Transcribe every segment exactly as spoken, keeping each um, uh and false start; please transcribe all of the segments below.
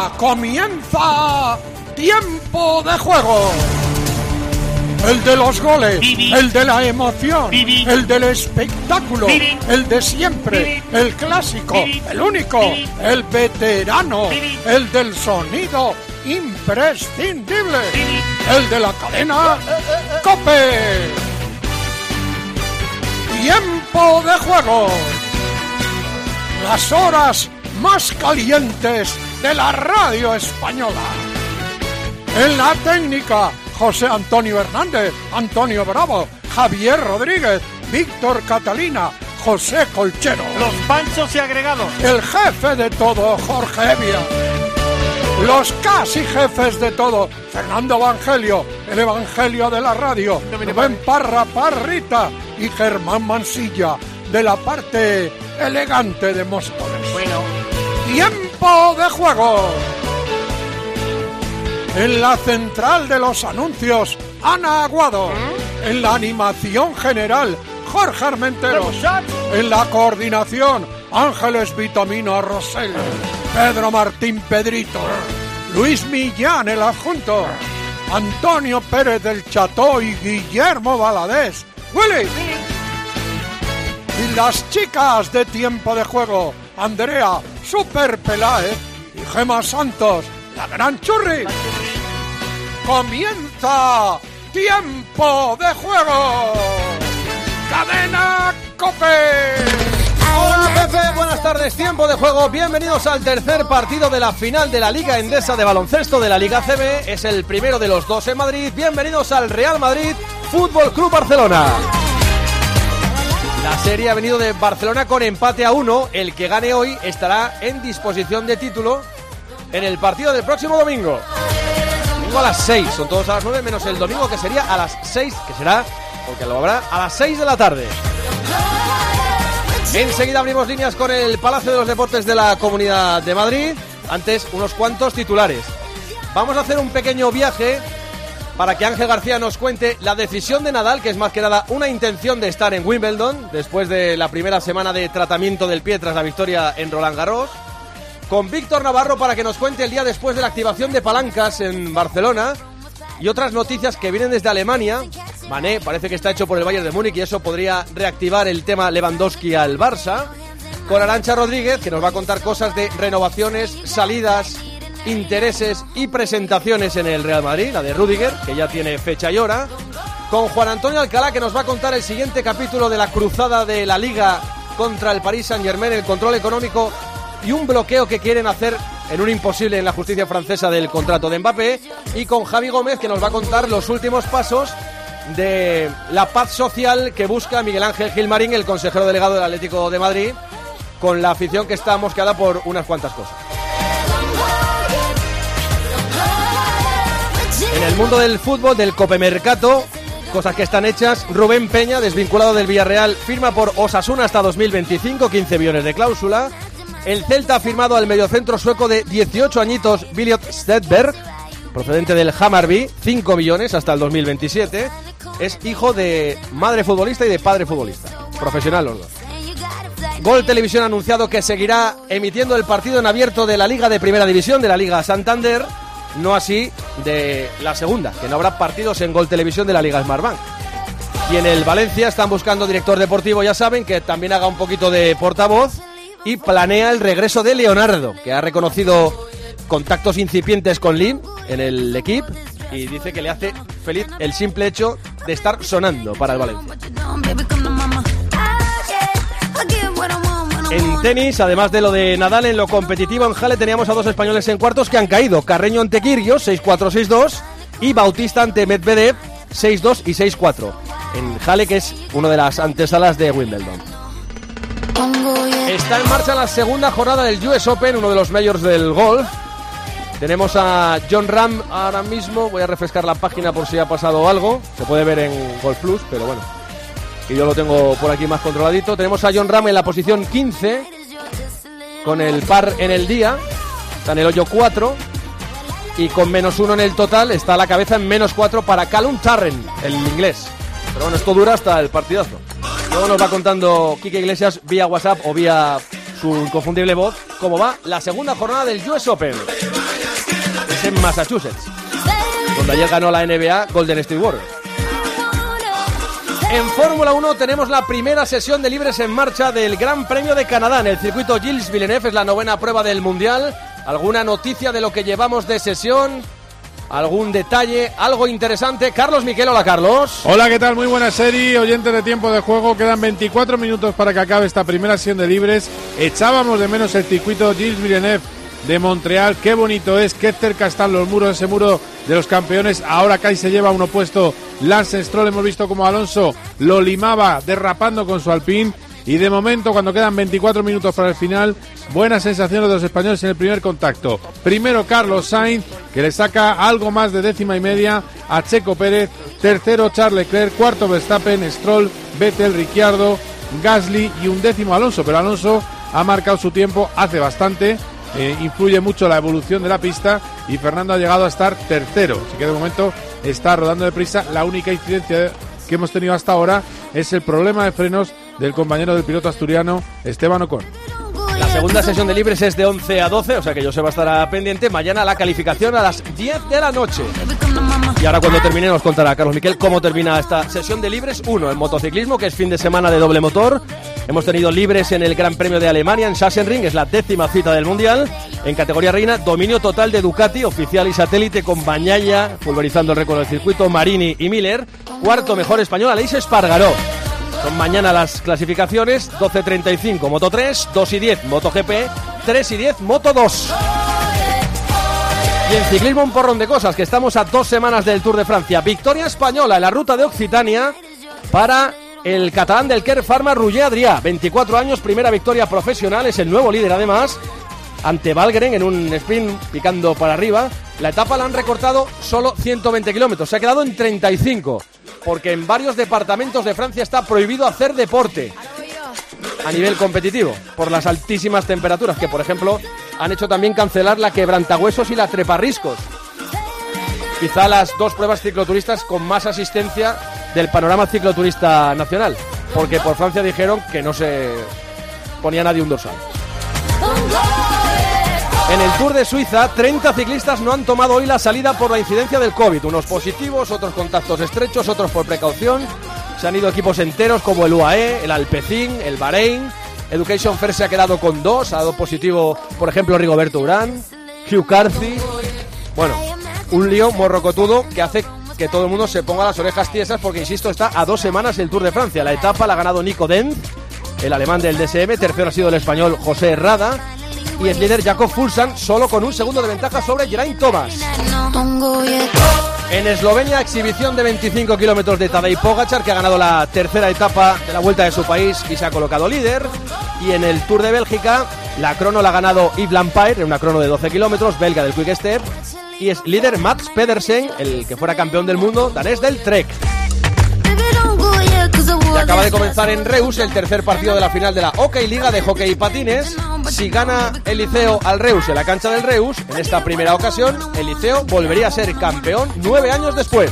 Comienza Tiempo de Juego. El de los goles, Vivi. El de la emoción, Vivi. El del espectáculo, Vivi. El de siempre, Vivi. El clásico, Vivi. El único, Vivi. El veterano, Vivi. El del sonido imprescindible, Vivi. El de la cadena COPE. Tiempo de Juego. Las horas más calientes de la radio española. En la técnica, José Antonio Hernández, Antonio Bravo, Javier Rodríguez, Víctor Catalina, José Colchero. Los panchos y agregados. El jefe de todo, Jorge Evia. Los casi jefes de todo, Fernando Evangelio, el Evangelio de la radio, Rubén Parra Parrita y Germán Mansilla, de la parte elegante de Móstoles. Bueno. Tiempo de Juego. En la central de los anuncios, Ana Aguado. ¿Mm? En la animación general, Jorge Armenteros. En la coordinación, Ángeles Vitamino Rosell. Pedro Martín Pedrito. Luis Millán, el adjunto. Antonio Pérez del Cható y Guillermo Valadés. ¡Willy! Y las chicas de Tiempo de Juego, Andrea Super Peláez y Gema Santos, la gran Churri. Comienza Tiempo de Juego. Cadena COPE. Hola Pepe, buenas tardes, Tiempo de Juego. Bienvenidos al tercer partido de la final de la Liga Endesa de baloncesto de la Liga C B. Es el primero de los dos en Madrid. Bienvenidos al Real Madrid Fútbol Club Barcelona. La serie ha venido de Barcelona con empate a uno. El que gane hoy estará en disposición de título en el partido del próximo domingo. Domingo a las seis, son todos a las nueve, menos el domingo que sería a las seis, que será, porque lo habrá, a las seis de la tarde. Enseguida abrimos líneas con el Palacio de los Deportes de la Comunidad de Madrid. Antes, unos cuantos titulares. Vamos a hacer un pequeño viaje para que Ángel García nos cuente la decisión de Nadal, que es más que nada una intención de estar en Wimbledon, después de la primera semana de tratamiento del pie tras la victoria en Roland Garros. Con Víctor Navarro para que nos cuente el día después de la activación de palancas en Barcelona. Y otras noticias que vienen desde Alemania. Mané parece que está hecho por el Bayern de Múnich y eso podría reactivar el tema Lewandowski al Barça. Con Arantxa Rodríguez, que nos va a contar cosas de renovaciones, salidas, intereses y presentaciones en el Real Madrid. La de Rüdiger, que ya tiene fecha y hora. Con Juan Antonio Alcalá, que nos va a contar el siguiente capítulo de la cruzada de la Liga contra el Paris Saint-Germain, el control económico y un bloqueo que quieren hacer en un imposible en la justicia francesa del contrato de Mbappé. Y con Javi Gómez, que nos va a contar los últimos pasos de la paz social que busca Miguel Ángel Gilmarín, el consejero delegado del Atlético de Madrid, con la afición que está mosqueada por unas cuantas cosas. En el mundo del fútbol, del Copemercato, cosas que están hechas. Rubén Peña, desvinculado del Villarreal, firma por Osasuna hasta dos mil veinticinco, quince millones de cláusula. El Celta ha firmado al mediocentro sueco de dieciocho añitos, Williot Stedberg, procedente del Hammarby, cinco millones hasta el dos mil veintisiete. Es hijo de madre futbolista y de padre futbolista, profesional los dos. Gol Televisión ha anunciado que seguirá emitiendo el partido en abierto de la Liga de Primera División, de la Liga Santander, no así de la segunda, que no habrá partidos en Gol Televisión de la Liga Smartbank. Y en el Valencia están buscando director deportivo, ya saben, que también haga un poquito de portavoz, y planea el regreso de Leonardo, que ha reconocido contactos incipientes con Lim en el equipo y dice que le hace feliz el simple hecho de estar sonando para el Valencia. En tenis, además de lo de Nadal, en lo competitivo en Halle teníamos a dos españoles en cuartos que han caído. Carreño ante Kyrgios, seis cuatro seis dos, y Bautista ante Medvedev, seis dos y seis cuatro. En Halle, que es una de las antesalas de Wimbledon. Está en marcha la segunda jornada del U S Open, uno de los majors del golf. Tenemos a Jon Rahm ahora mismo. Voy a refrescar la página por si ha pasado algo. Se puede ver en Golf Plus, pero bueno, y yo lo tengo por aquí más controladito. Tenemos a Jon Rahm en la posición quince, con el par en el día. Está en el hoyo cuatro. Y con menos uno en el total, está a la cabeza en menos cuatro para Callum Tarren, el inglés. Pero bueno, esto dura hasta el partidazo. Luego nos va contando Quique Iglesias vía WhatsApp o vía su inconfundible voz cómo va la segunda jornada del U S Open. en Massachusetts, donde ayer ganó la N B A Golden State Warriors. En Fórmula uno tenemos la primera sesión de libres en marcha del Gran Premio de Canadá en el circuito Gilles Villeneuve. Es la novena prueba del Mundial. ¿Alguna noticia de lo que llevamos de sesión? ¿Algún detalle? ¿Algo interesante? Carlos Miquel, hola Carlos. Hola, ¿qué tal? Muy buena serie, oyentes de Tiempo de Juego. Quedan veinticuatro minutos para que acabe esta primera sesión de libres. Echábamos de menos el circuito Gilles Villeneuve de Montreal. Qué bonito es, qué cerca están los muros, ese muro de los campeones. Ahora Kai se lleva uno puesto Lance Stroll. Hemos visto como Alonso lo limaba derrapando con su Alpine. Y de momento, cuando quedan veinticuatro minutos para el final, buenas sensaciones de los españoles en el primer contacto. Primero Carlos Sainz, que le saca algo más de décima y media a Checo Pérez. Tercero Charles Leclerc, cuarto Verstappen, Stroll, Vettel, Ricciardo, Gasly y un décimo Alonso. Pero Alonso ha marcado su tiempo hace bastante, eh, influye mucho la evolución de la pista y Fernando ha llegado a estar tercero. Así que de momento está rodando deprisa. La única incidencia que hemos tenido hasta ahora es el problema de frenos del compañero del piloto asturiano Esteban Ocon. La segunda sesión de libres es de once a doce, o sea que Joseba estará pendiente. Mañana la calificación a las diez de la noche. Y ahora cuando termine nos contará Carlos Miquel cómo termina esta sesión de libres. Uno, en motociclismo, que es fin de semana de doble motor. Hemos tenido libres en el Gran Premio de Alemania, en Sachsenring, es la décima cita del Mundial. En categoría reina, dominio total de Ducati, oficial y satélite, con Bagnaia pulverizando el récord del circuito, Marini y Miller. Cuarto mejor español, Aleix Espargaró. Son mañana las clasificaciones: doce treinta y cinco Moto tres, dos y diez MotoGP, tres y diez Moto dos. Y en ciclismo un porrón de cosas, que estamos a dos semanas del Tour de Francia. Victoria española en la ruta de Occitania para el catalán del Kern Pharma, Roger Adrià. veinticuatro años, primera victoria profesional, es el nuevo líder además, ante Valgren en un sprint picando para arriba. La etapa la han recortado solo ciento veinte kilómetros, se ha quedado en treinta y cinco, porque en varios departamentos de Francia está prohibido hacer deporte a nivel competitivo por las altísimas temperaturas, que por ejemplo han hecho también cancelar la quebrantahuesos y la treparriscos. Quizá las dos pruebas cicloturistas con más asistencia del panorama cicloturista nacional, porque por Francia dijeron que no se ponía nadie un dorsal. En el Tour de Suiza, treinta ciclistas no han tomado hoy la salida por la incidencia del COVID. Unos positivos, otros contactos estrechos, otros por precaución. Se han ido equipos enteros como el U A E, el Alpecin, el Bahrein. Education First se ha quedado con dos. Ha dado positivo, por ejemplo, Rigoberto Urán, Hugh Carthy. Bueno, un lío morrocotudo que hace que todo el mundo se ponga las orejas tiesas, porque, insisto, está a dos semanas el Tour de Francia. La etapa la ha ganado Nico Dent, el alemán del D S M. Tercero ha sido el español José Herrada. Y es líder Jakob Fuglsang, solo con un segundo de ventaja sobre Geraint Thomas. En Eslovenia, exhibición de veinticinco kilómetros de Tadej Pogačar, que ha ganado la tercera etapa de la Vuelta de su país y se ha colocado líder. Y en el Tour de Bélgica, la crono la ha ganado Yves Lampaert, en una crono de doce kilómetros, belga del Quick Step. Y es líder Mats Pedersen, el que fuera campeón del mundo, danés del Trek. Y acaba de comenzar en Reus el tercer partido de la final de la Hockey Liga de Hockey y Patines. Si gana el Liceo al Reus en la cancha del Reus, en esta primera ocasión, el Liceo volvería a ser campeón nueve años después.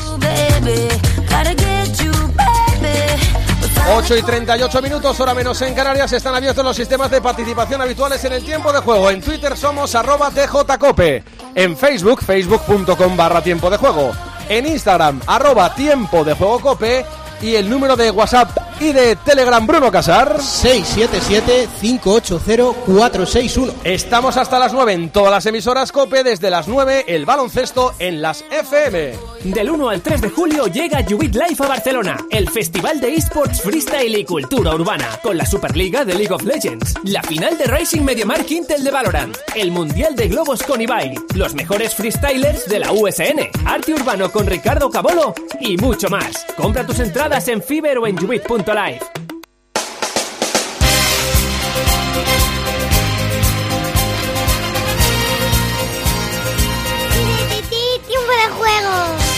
ocho y treinta y ocho minutos, hora menos en Canarias. Están abiertos los sistemas de participación habituales en el tiempo de juego. En Twitter somos arroba tjcope. En Facebook, facebook punto com barra tiempo de juego. En Instagram, arroba tiempo de juego cope. Y el número de WhatsApp y de Telegram, Bruno Casar, seis siete siete, cinco ocho cero, cuatro seis uno. Estamos hasta las nueve en todas las emisoras COPE. Desde las nueve, el baloncesto en las F M. Del uno al tres de julio llega Jubit Life a Barcelona, el festival de eSports, freestyle y cultura urbana, con la Superliga de League of Legends, la final de Racing MediaMarkt Intel de Valorant, el Mundial de Globos con Ibai, los mejores freestylers de la U S N, arte urbano con Ricardo Cabolo y mucho más. Compra tus entradas en Fiverr o en jubit punto live. Tiempo de juego.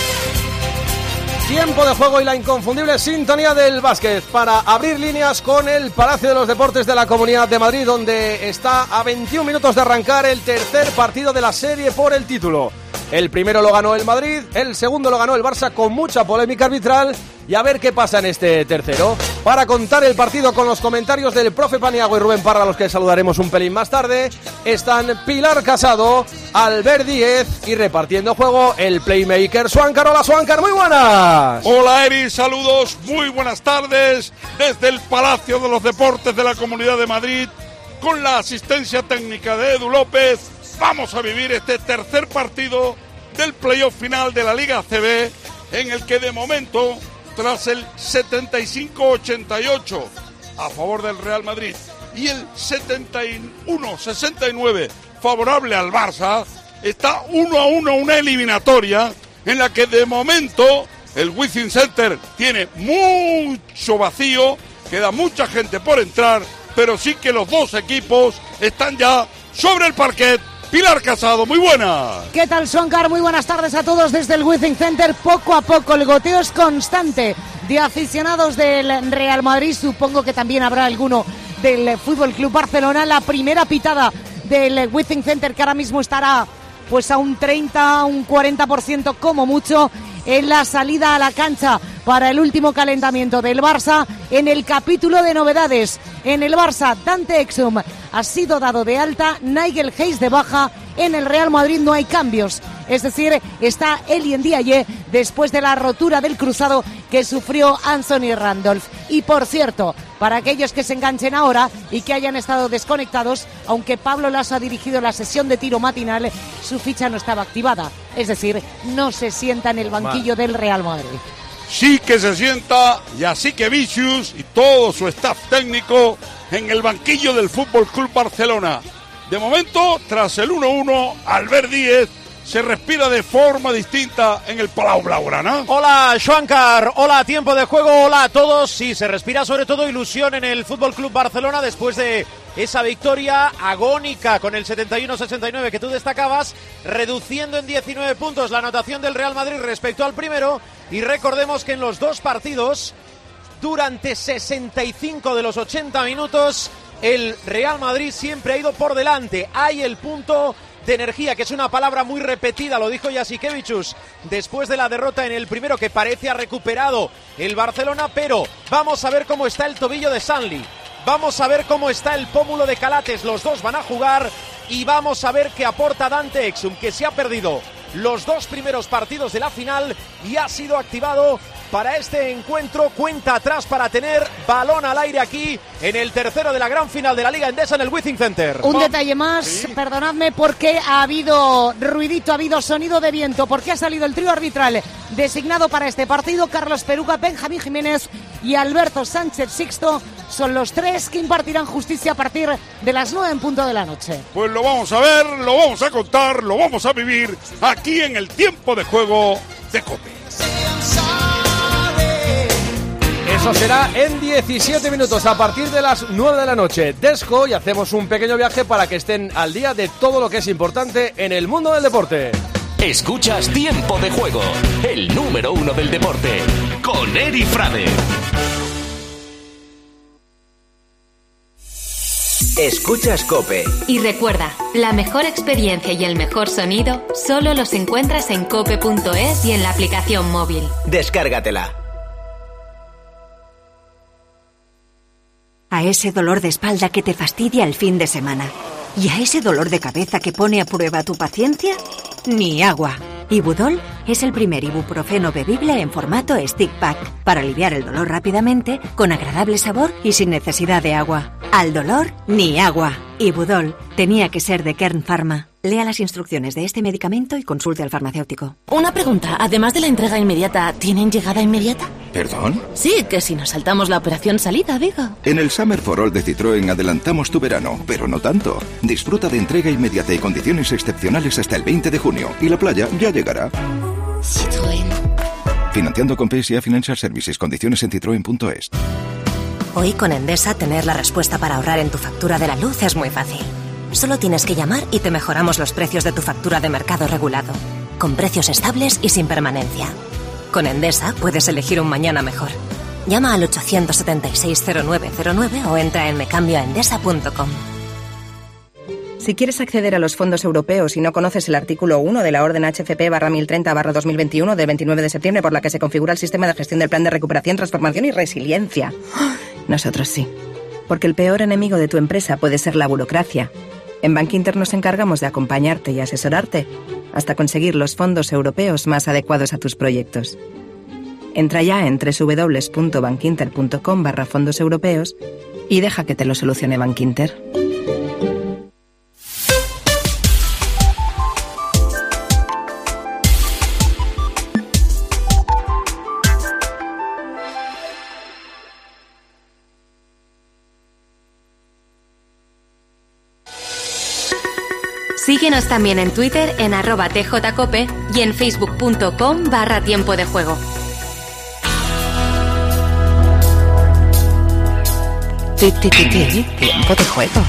Tiempo de juego y la inconfundible sintonía del básquet para abrir líneas con el Palacio de los Deportes de la Comunidad de Madrid, donde está a veintiún minutos de arrancar el tercer partido de la serie por el título. El primero lo ganó el Madrid, el segundo lo ganó el Barça con mucha polémica arbitral y a ver qué pasa en este tercero. Para contar el partido con los comentarios del profe Paniagua y Rubén Parra, a los que saludaremos un pelín más tarde, están Pilar Casado, Albert Díez y repartiendo juego el playmaker Suáncar. Hola Suáncar, muy buenas. Hola Eri, saludos, muy buenas tardes desde el Palacio de los Deportes de la Comunidad de Madrid, con la asistencia técnica de Edu López. Vamos a vivir este tercer partido del playoff final de la Liga A C B, en el que de momento, tras el setenta y cinco ochenta y ocho a favor del Real Madrid y el setenta y uno sesenta y nueve favorable al Barça, está uno a uno una eliminatoria en la que de momento el Withing Center tiene mucho vacío, queda mucha gente por entrar, pero sí que los dos equipos están ya sobre el parquet. Pilar Casado, muy buena. ¿Qué tal, Suáncar? Muy buenas tardes a todos desde el Withing Center. Poco a poco el goteo es constante de aficionados del Real Madrid. Supongo que también habrá alguno del F C Barcelona. La primera pitada del Withing Center, que ahora mismo estará pues a un treinta, un cuarenta por ciento como mucho, en la salida a la cancha para el último calentamiento del Barça. En el capítulo de novedades, en el Barça, Dante Exum ha sido dado de alta, Nigel Hayes de baja. En el Real Madrid no hay cambios, es decir, está Elien Ndiaye después de la rotura del cruzado que sufrió Anthony Randolph. Y por cierto, para aquellos que se enganchen ahora y que hayan estado desconectados, aunque Pablo Laso ha dirigido la sesión de tiro matinal, su ficha no estaba activada, es decir, no se sienta en el banquillo del Real Madrid. Sí que se sienta, y así que Vicius y todo su staff técnico en el banquillo del F C Barcelona. De momento, tras el uno uno, Albert Díez se respira de forma distinta en el Palau Blaugrana. Hola, Suáncar. Hola, tiempo de juego. Hola a todos. Sí, se respira sobre todo ilusión en el F C Barcelona después de esa victoria agónica con el setenta y uno sesenta y nueve que tú destacabas, reduciendo en diecinueve puntos la anotación del Real Madrid respecto al primero. Y recordemos que en los dos partidos, durante sesenta y cinco de los ochenta minutos, el Real Madrid siempre ha ido por delante. Hay el punto de energía, que es una palabra muy repetida, lo dijo Jasikevičius después de la derrota en el primero, que parece ha recuperado el Barcelona, pero vamos a ver cómo está el tobillo de Stanley, vamos a ver cómo está el pómulo de Calates, los dos van a jugar, y vamos a ver qué aporta Dante Exum, que se ha perdido los dos primeros partidos de la final y ha sido activado para este encuentro. Cuenta atrás para tener balón al aire aquí en el tercero de la gran final de la Liga Endesa en el Withing Center. Un detalle más, sí. Perdonadme, porque ha habido ruidito, ha habido sonido de viento, porque ha salido el trío arbitral designado para este partido. Carlos Peruga, Benjamín Jiménez y Alberto Sánchez Sixto son los tres que impartirán justicia a partir de las nueve en punto de la noche. Pues lo vamos a ver, lo vamos a contar, lo vamos a vivir aquí en el tiempo de juego de COPE. Eso será en diecisiete minutos, a partir de las nueve de la noche. Desco, y hacemos un pequeño viaje para que estén al día de todo lo que es importante en el mundo del deporte. Escuchas Tiempo de Juego, el número uno del deporte, con Eri Frade. Escuchas COPE. Y recuerda, la mejor experiencia y el mejor sonido solo los encuentras en cope punto es y en la aplicación móvil. Descárgatela. A ese dolor de espalda que te fastidia el fin de semana. ¿Y a ese dolor de cabeza que pone a prueba tu paciencia? Ni agua. Ibudol es el primer ibuprofeno bebible en formato stick pack para aliviar el dolor rápidamente, con agradable sabor y sin necesidad de agua. Al dolor, ni agua. Ibudol tenía que ser de Kern Pharma. Lea las instrucciones de este medicamento y consulte al farmacéutico. Una pregunta, además de la entrega inmediata, ¿tienen llegada inmediata? ¿Perdón? Sí, que si nos saltamos la operación salida, digo. En el Summer for All de Citroën adelantamos tu verano, pero no tanto. Disfruta de entrega inmediata y condiciones excepcionales hasta el veinte de junio. Y la playa ya llegará. Citroën. Financiando con P S A Financial Services. Condiciones en citroen punto es. Hoy con Endesa tener la respuesta para ahorrar en tu factura de la luz es muy fácil. Solo tienes que llamar y te mejoramos los precios de tu factura de mercado regulado, con precios estables y sin permanencia. Con Endesa puedes elegir un mañana mejor. Llama al ochocientos setenta y seis cero nueve cero nueve o entra en mecambioaendesa punto com. Si quieres acceder a los fondos europeos y no conoces el artículo uno de la orden H C P barra mil treinta barra dos mil veintiuno del veintinueve de septiembre por la que se configura el sistema de gestión del plan de recuperación, transformación y resiliencia. Nosotros sí. Porque el peor enemigo de tu empresa puede ser la burocracia. En Bankinter nos encargamos de acompañarte y asesorarte hasta conseguir los fondos europeos más adecuados a tus proyectos. Entra ya en www.bankinter.com barra fondos europeos y deja que te lo solucione Bankinter. Síguenos también en Twitter en arroba tjcope y en facebook.com barra tiempo de juego. Tiempo de juego.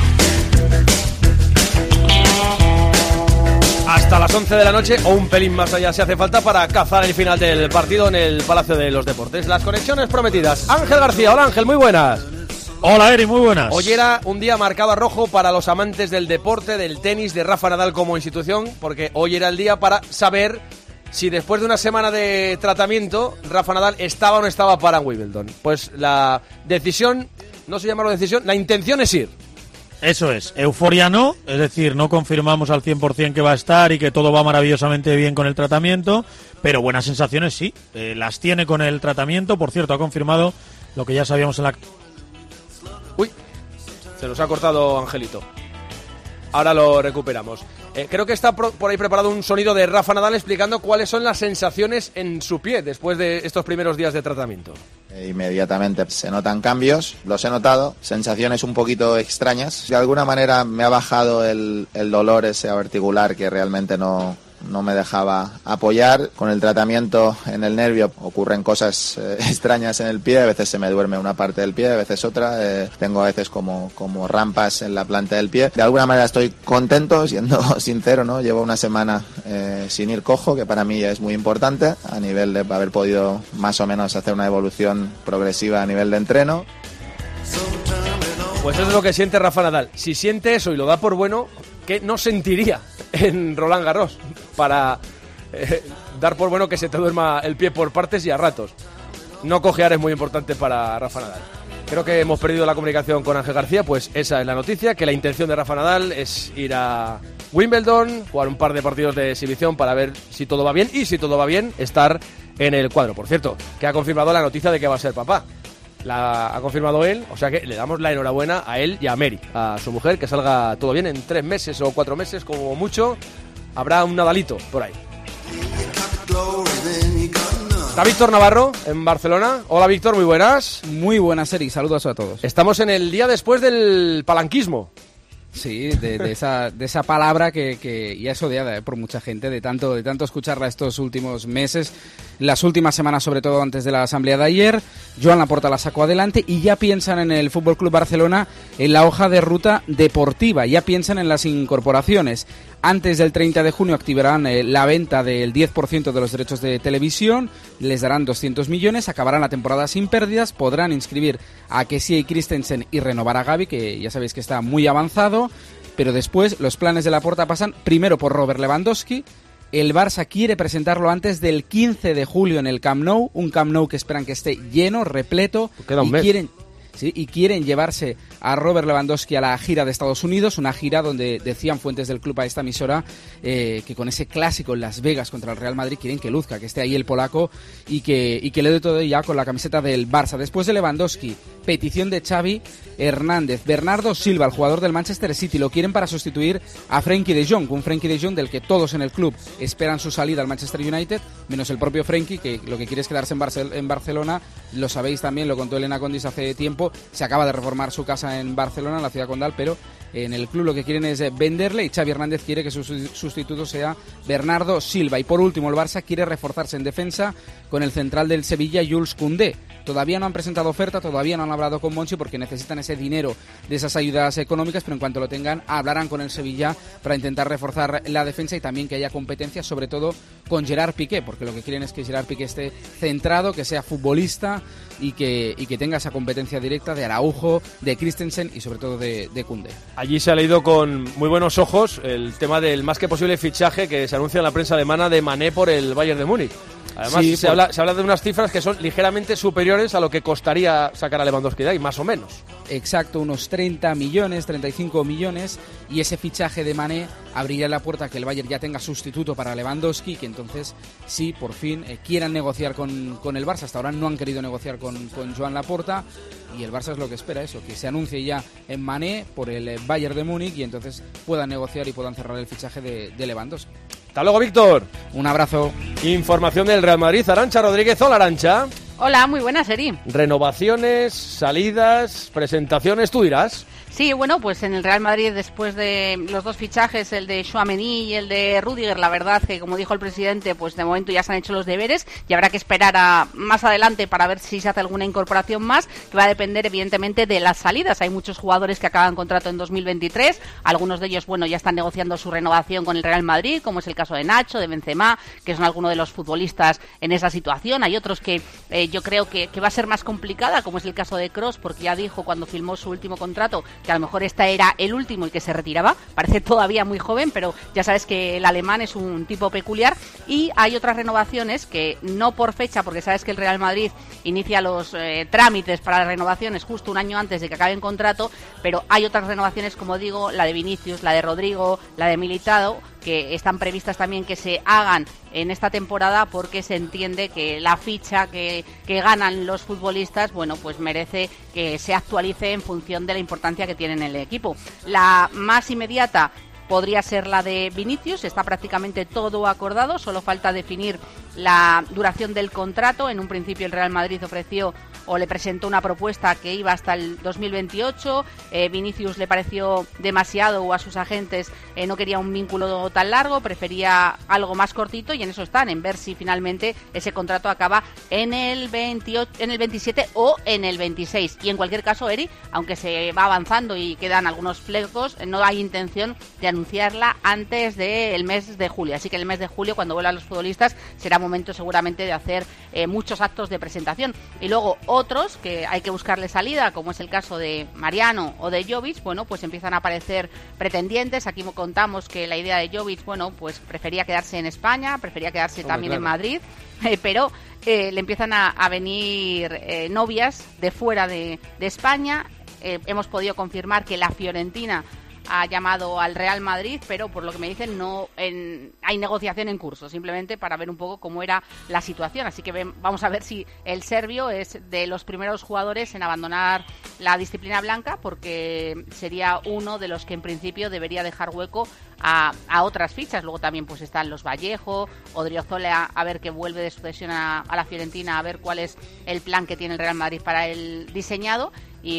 Hasta las once de la noche o un pelín más allá si hace falta para cazar el final del partido en el Palacio de los Deportes. Las conexiones prometidas. Ángel García, hola Ángel, muy buenas. Hola Eri, muy buenas. Hoy era un día marcado a rojo para los amantes del deporte, del tenis, de Rafa Nadal como institución, porque hoy era el día para saber si después de una semana de tratamiento Rafa Nadal estaba o no estaba para Wimbledon. Pues la decisión, no se llama la decisión, la intención es ir. Eso es, euforia no, es decir, no confirmamos al cien por ciento que va a estar y que todo va maravillosamente bien con el tratamiento, pero buenas sensaciones sí, eh, las tiene con el tratamiento. Por cierto, ha confirmado lo que ya sabíamos en la... Uy, se nos ha cortado Angelito. Ahora lo recuperamos. Eh, creo que está por ahí preparado un sonido de Rafa Nadal explicando cuáles son las sensaciones en su pie después de estos primeros días de tratamiento. Eh, inmediatamente se notan cambios, los he notado, sensaciones un poquito extrañas. De alguna manera me ha bajado el, el dolor ese articular que realmente no... no me dejaba apoyar. Con el tratamiento en el nervio ocurren cosas eh, extrañas en el pie, a veces se me duerme una parte del pie, a veces otra, eh, tengo a veces como, como rampas en la planta del pie. De alguna manera estoy contento, siendo sincero, ¿no? Llevo una semana eh, sin ir cojo, que para mí es muy importante, a nivel de haber podido más o menos hacer una evolución progresiva a nivel de entreno. Pues eso es lo que siente Rafa Nadal. Si siente eso y lo da por bueno, ¿qué no sentiría en Roland Garros para eh, dar por bueno que se te duerma el pie por partes y a ratos? No cojear es muy importante para Rafa Nadal. Creo que hemos perdido la comunicación con Ángel García, pues esa es la noticia, que la intención de Rafa Nadal es ir a Wimbledon, jugar un par de partidos de exhibición para ver si todo va bien y si todo va bien, estar en el cuadro. Por cierto, que ha confirmado la noticia de que va a ser papá. La ha confirmado él, o sea que le damos la enhorabuena a él y a Mary, a su mujer, que salga todo bien en tres meses o cuatro meses, como mucho. Habrá un Nadalito por ahí. Está Víctor Navarro en Barcelona. Hola Víctor, muy buenas. Muy buenas, Eric, saludos a todos. Estamos en el día después del palanquismo. Sí, de, de esa de esa palabra que, que ya es odiada eh, por mucha gente, de tanto de tanto escucharla estos últimos meses, las últimas semanas, sobre todo antes de la asamblea de ayer. Joan Laporta la sacó adelante y ya piensan en el F C Barcelona en la hoja de ruta deportiva, ya piensan en las incorporaciones. Antes del treinta de junio activarán eh, la venta del diez por ciento de los derechos de televisión, les darán doscientos millones, acabarán la temporada sin pérdidas, podrán inscribir a Kessie y Christensen y renovar a Gavi, que ya sabéis que está muy avanzado, pero después los planes de Laporta pasan primero por Robert Lewandowski. El Barça quiere presentarlo antes del quince de julio en el Camp Nou, un Camp Nou que esperan que esté lleno, repleto, Queda un y mes. quieren... Sí, y quieren llevarse a Robert Lewandowski a la gira de Estados Unidos, una gira donde decían fuentes del club a esta emisora eh, que con ese clásico en Las Vegas contra el Real Madrid quieren que luzca, que esté ahí el polaco y que, y que le dé todo ya con la camiseta del Barça. Después de Lewandowski, petición de Xavi Hernández. Bernardo Silva, el jugador del Manchester City, lo quieren para sustituir a Frenkie de Jong, un Frenkie de Jong del que todos en el club esperan su salida al Manchester United, menos el propio Frenkie, que lo que quiere es quedarse en, Barcel- en Barcelona. Lo sabéis también, lo contó Elena Condis hace tiempo, se acaba de reformar su casa en Barcelona, en la ciudad condal, pero en el club lo que quieren es venderle y Xavi Hernández quiere que su sustituto sea Bernardo Silva. Y por último, el Barça quiere reforzarse en defensa con el central del Sevilla, Jules Koundé. Todavía no han presentado oferta, todavía no han hablado con Monchi porque necesitan ese dinero de esas ayudas económicas, pero en cuanto lo tengan hablarán con el Sevilla para intentar reforzar la defensa y también que haya competencia, sobre todo con Gerard Piqué, porque porque lo que quieren es que Gerard Piqué esté centrado, que sea futbolista y que, y que tenga esa competencia directa de Araujo, de Christensen y sobre todo de, de Koundé. Allí se ha leído con muy buenos ojos el tema del más que posible fichaje que se anuncia en la prensa alemana de Mané por el Bayern de Múnich. Además, sí, se, por... habla, se habla de unas cifras que son ligeramente superiores a lo que costaría sacar a Lewandowski de ahí, más o menos. Exacto, unos treinta millones, treinta y cinco millones, y ese fichaje de Mané abriría la puerta a que el Bayern ya tenga sustituto para Lewandowski, que entonces sí, por fin, eh, quieran negociar con, con el Barça. Hasta ahora no han querido negociar con, con Joan Laporta, y el Barça es lo que espera, eso, que se anuncie ya en Mané por el Bayern de Múnich y entonces puedan negociar y puedan cerrar el fichaje de, de Lewandowski. Hasta luego, Víctor. Un abrazo. Información del Real Madrid, Arantxa Rodríguez. Hola, Arantxa. Hola, muy buenas, Eri. Renovaciones, salidas, presentaciones, tú dirás. Sí, bueno, pues en el Real Madrid, después de los dos fichajes, el de Tchouaméni y el de Rüdiger, la verdad que, como dijo el presidente, pues de momento ya se han hecho los deberes y habrá que esperar a más adelante para ver si se hace alguna incorporación más, que va a depender evidentemente de las salidas. Hay muchos jugadores que acaban contrato en dos mil veintitrés, algunos de ellos, bueno, ya están negociando su renovación con el Real Madrid, como es el caso de Nacho, de Benzema, que son algunos de los futbolistas en esa situación. Hay otros que eh, yo creo que, que va a ser más complicada, como es el caso de Kroos, porque ya dijo cuando firmó su último contrato que a lo mejor este era el último y que se retiraba. Parece todavía muy joven, pero ya sabes que el alemán es un tipo peculiar. Y hay otras renovaciones que no por fecha, porque sabes que el Real Madrid inicia los eh, trámites para las renovaciones justo un año antes de que acabe el contrato, pero hay otras renovaciones, como digo, la de Vinicius, la de Rodrigo, la de Militao, que están previstas también que se hagan en esta temporada porque se entiende que la ficha que, que ganan los futbolistas, bueno, pues merece que se actualice en función de la importancia que tienen en el equipo. La más inmediata podría ser la de Vinicius, está prácticamente todo acordado, solo falta definir la duración del contrato. En un principio el Real Madrid ofreció o le presentó una propuesta que iba hasta el dos mil veintiocho, eh, Vinicius le pareció demasiado, o a sus agentes eh, no quería un vínculo tan largo, prefería algo más cortito, y en eso están, en ver si finalmente ese contrato acaba en el veintiocho, en el veintisiete o en el veintiséis. Y en cualquier caso, Eri, aunque se va avanzando y quedan algunos flecos, no hay intención de anunciarla antes del mes de julio, así que en el mes de julio, cuando vuelvan los futbolistas, será momento seguramente de hacer eh, muchos actos de presentación. Y luego otros que hay que buscarle salida, como es el caso de Mariano o de Jovic, bueno, pues empiezan a aparecer pretendientes. Aquí contamos que la idea de Jovic, bueno, pues prefería quedarse en España, prefería quedarse Hombre, también claro. en Madrid, eh, pero eh, le empiezan a, a venir eh, novias de fuera de, de España. Eh, hemos podido confirmar que la Fiorentina ha llamado al Real Madrid, pero por lo que me dicen no en, hay negociación en curso, simplemente para ver un poco cómo era la situación. Así que ven, vamos a ver si el serbio es de los primeros jugadores en abandonar la disciplina blanca, porque sería uno de los que en principio debería dejar hueco a, a otras fichas. Luego también pues están los Vallejo, Odriozola, a ver que vuelve de sucesión a, a la Fiorentina, a ver cuál es el plan que tiene el Real Madrid para el diseñado.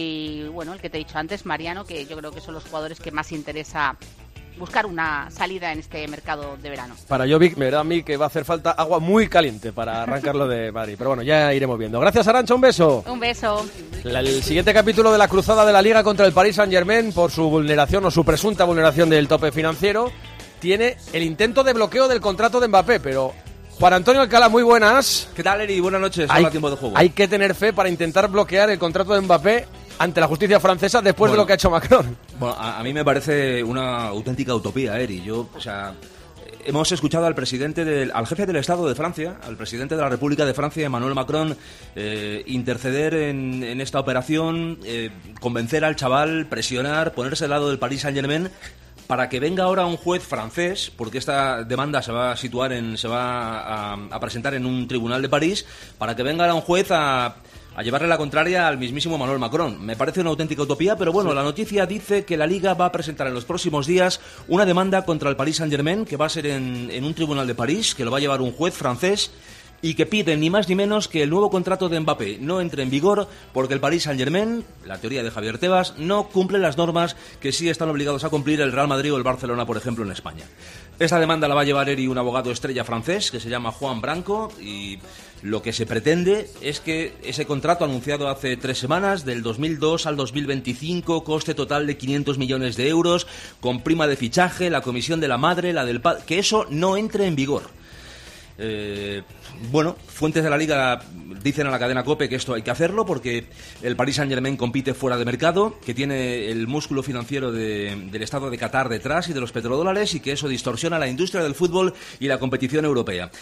Y bueno, el que te he dicho antes, Mariano, que yo creo que son los jugadores que más interesa buscar una salida en este mercado de verano. Para Jovic, me da a mí que va a hacer falta agua muy caliente para arrancarlo de Madrid, pero bueno, ya iremos viendo. Gracias, Arantxa, un beso. Un beso. La, el siguiente capítulo de la cruzada de la Liga contra el Paris Saint-Germain por su vulneración o su presunta vulneración del tope financiero tiene el intento de bloqueo del contrato de Mbappé, pero Juan Antonio Alcalá, muy buenas. ¿Qué tal, Eri? Buenas noches. Hay, Hola, tiempo de juego. Hay que tener fe para intentar bloquear el contrato de Mbappé ante la justicia francesa después bueno, de lo que ha hecho Macron. Bueno, a, a mí me parece una auténtica utopía, Eri. Yo, o sea, hemos escuchado al presidente, del, al jefe del Estado de Francia, al presidente de la República de Francia, Emmanuel Macron, eh, interceder en, en esta operación, eh, convencer al chaval, presionar, ponerse al lado del Paris Saint-Germain, para que venga ahora un juez francés, porque esta demanda se va a situar en, se va a, a presentar en un tribunal de París, para que venga ahora un juez a, a llevarle la contraria al mismísimo Emmanuel Macron. Me parece una auténtica utopía, pero bueno, sí. La noticia dice que la Liga va a presentar en los próximos días una demanda contra el Paris Saint-Germain, que va a ser en, en un tribunal de París, que lo va a llevar un juez francés, y que piden ni más ni menos que el nuevo contrato de Mbappé no entre en vigor porque el Paris Saint-Germain, la teoría de Javier Tebas, no cumple las normas que sí están obligados a cumplir el Real Madrid o el Barcelona, por ejemplo, en España. Esta demanda la va a llevar Eri, un abogado estrella francés que se llama Juan Branco, y lo que se pretende es que ese contrato anunciado hace tres semanas, del dos mil dos al dos mil veinticinco, coste total de quinientos millones de euros, con prima de fichaje, la comisión de la madre, la del padre, que eso no entre en vigor. Eh, bueno, fuentes de la Liga dicen a la cadena COPE que esto hay que hacerlo porque el Paris Saint-Germain compite fuera de mercado, que tiene el músculo financiero de, del Estado de Qatar detrás y de los petrodólares, y que eso distorsiona la industria del fútbol y la competición europea.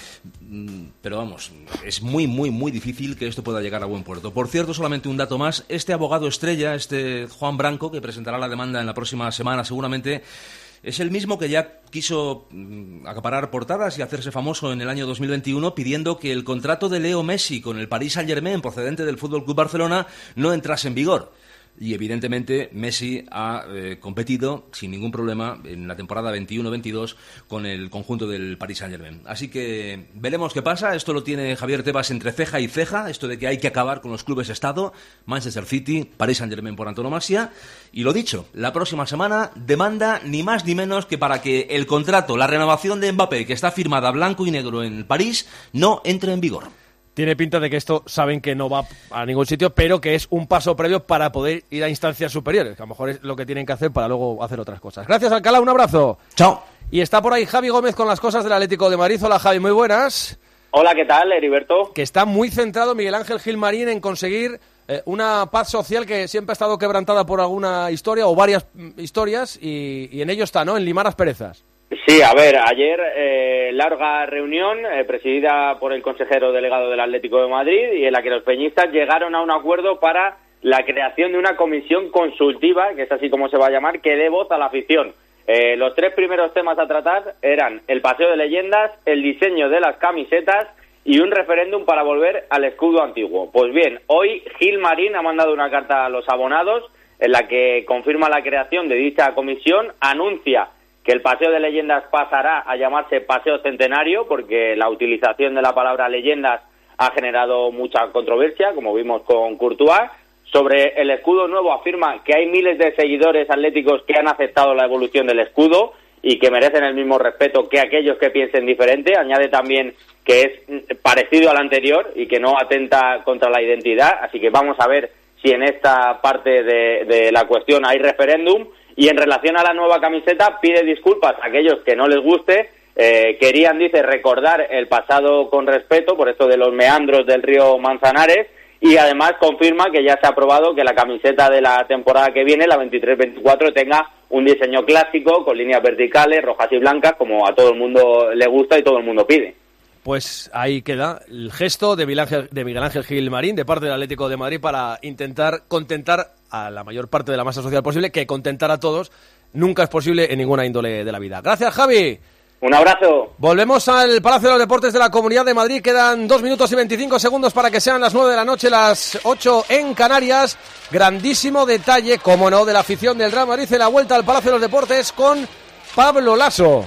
Pero vamos, es muy, muy, muy difícil que esto pueda llegar a buen puerto. Por cierto, solamente un dato más, este abogado estrella, este Juan Branco, que presentará la demanda en la próxima semana seguramente, es el mismo que ya quiso mm, acaparar portadas y hacerse famoso en el año dos mil veintiuno pidiendo que el contrato de Leo Messi con el Paris Saint-Germain procedente del F C Barcelona no entrase en vigor. Y evidentemente Messi ha eh, competido sin ningún problema en la temporada veintiuno veintidós con el conjunto del Paris Saint-Germain. Así que veremos qué pasa. Esto lo tiene Javier Tebas entre ceja y ceja, esto de que hay que acabar con los clubes Estado, Manchester City, Paris Saint-Germain por antonomasia. Y lo dicho, la próxima semana demanda ni más ni menos que para que el contrato, la renovación de Mbappé, que está firmada blanco y negro en París, no entre en vigor. Tiene pinta de que esto saben que no va a ningún sitio, pero que es un paso previo para poder ir a instancias superiores, que a lo mejor es lo que tienen que hacer para luego hacer otras cosas. Gracias, Alcalá, un abrazo. Chao. Y está por ahí Javi Gómez con las cosas del Atlético de Madrid. Hola, Javi, muy buenas. Hola, ¿qué tal, Heriberto? Que está muy centrado Miguel Ángel Gilmarín en conseguir eh, una paz social que siempre ha estado quebrantada por alguna historia o varias mm, historias, y, y en ello está, ¿no? En limar asperezas. Sí, a ver, ayer eh, larga reunión eh, presidida por el consejero delegado del Atlético de Madrid, y en la que los peñistas llegaron a un acuerdo para la creación de una comisión consultiva, que es así como se va a llamar, que dé voz a la afición. Eh, los tres primeros temas a tratar eran el paseo de leyendas, el diseño de las camisetas y un referéndum para volver al escudo antiguo. Pues bien, hoy Gilmarín ha mandado una carta a los abonados en la que confirma la creación de dicha comisión, anuncia que el Paseo de Leyendas pasará a llamarse Paseo Centenario, porque la utilización de la palabra leyendas ha generado mucha controversia, como vimos con Courtois. Sobre el escudo nuevo afirma que hay miles de seguidores atléticos que han aceptado la evolución del escudo y que merecen el mismo respeto que aquellos que piensen diferente. Añade también que es parecido al anterior y que no atenta contra la identidad, así que vamos a ver si en esta parte de, de la cuestión hay referéndum. Y en relación a la nueva camiseta, pide disculpas a aquellos que no les guste. Eh, querían, dice, recordar el pasado con respeto, por esto de los meandros del río Manzanares, y además confirma que ya se ha aprobado que la camiseta de la temporada que viene, la veintitrés veinticuatro, tenga un diseño clásico, con líneas verticales, rojas y blancas, como a todo el mundo le gusta y todo el mundo pide. Pues ahí queda el gesto de Miguel Ángel, de Miguel Ángel Gilmarín, de parte del Atlético de Madrid, para intentar contentar a la mayor parte de la masa social posible, que contentar a todos nunca es posible en ninguna índole de la vida. Gracias, Javi. Un abrazo. Volvemos al Palacio de los Deportes de la Comunidad de Madrid. Quedan dos minutos y veinticinco segundos para que sean las nueve de la noche, las ocho en Canarias. Grandísimo detalle, como no, de la afición del Real Madrid en la vuelta al Palacio de los Deportes con Pablo Laso.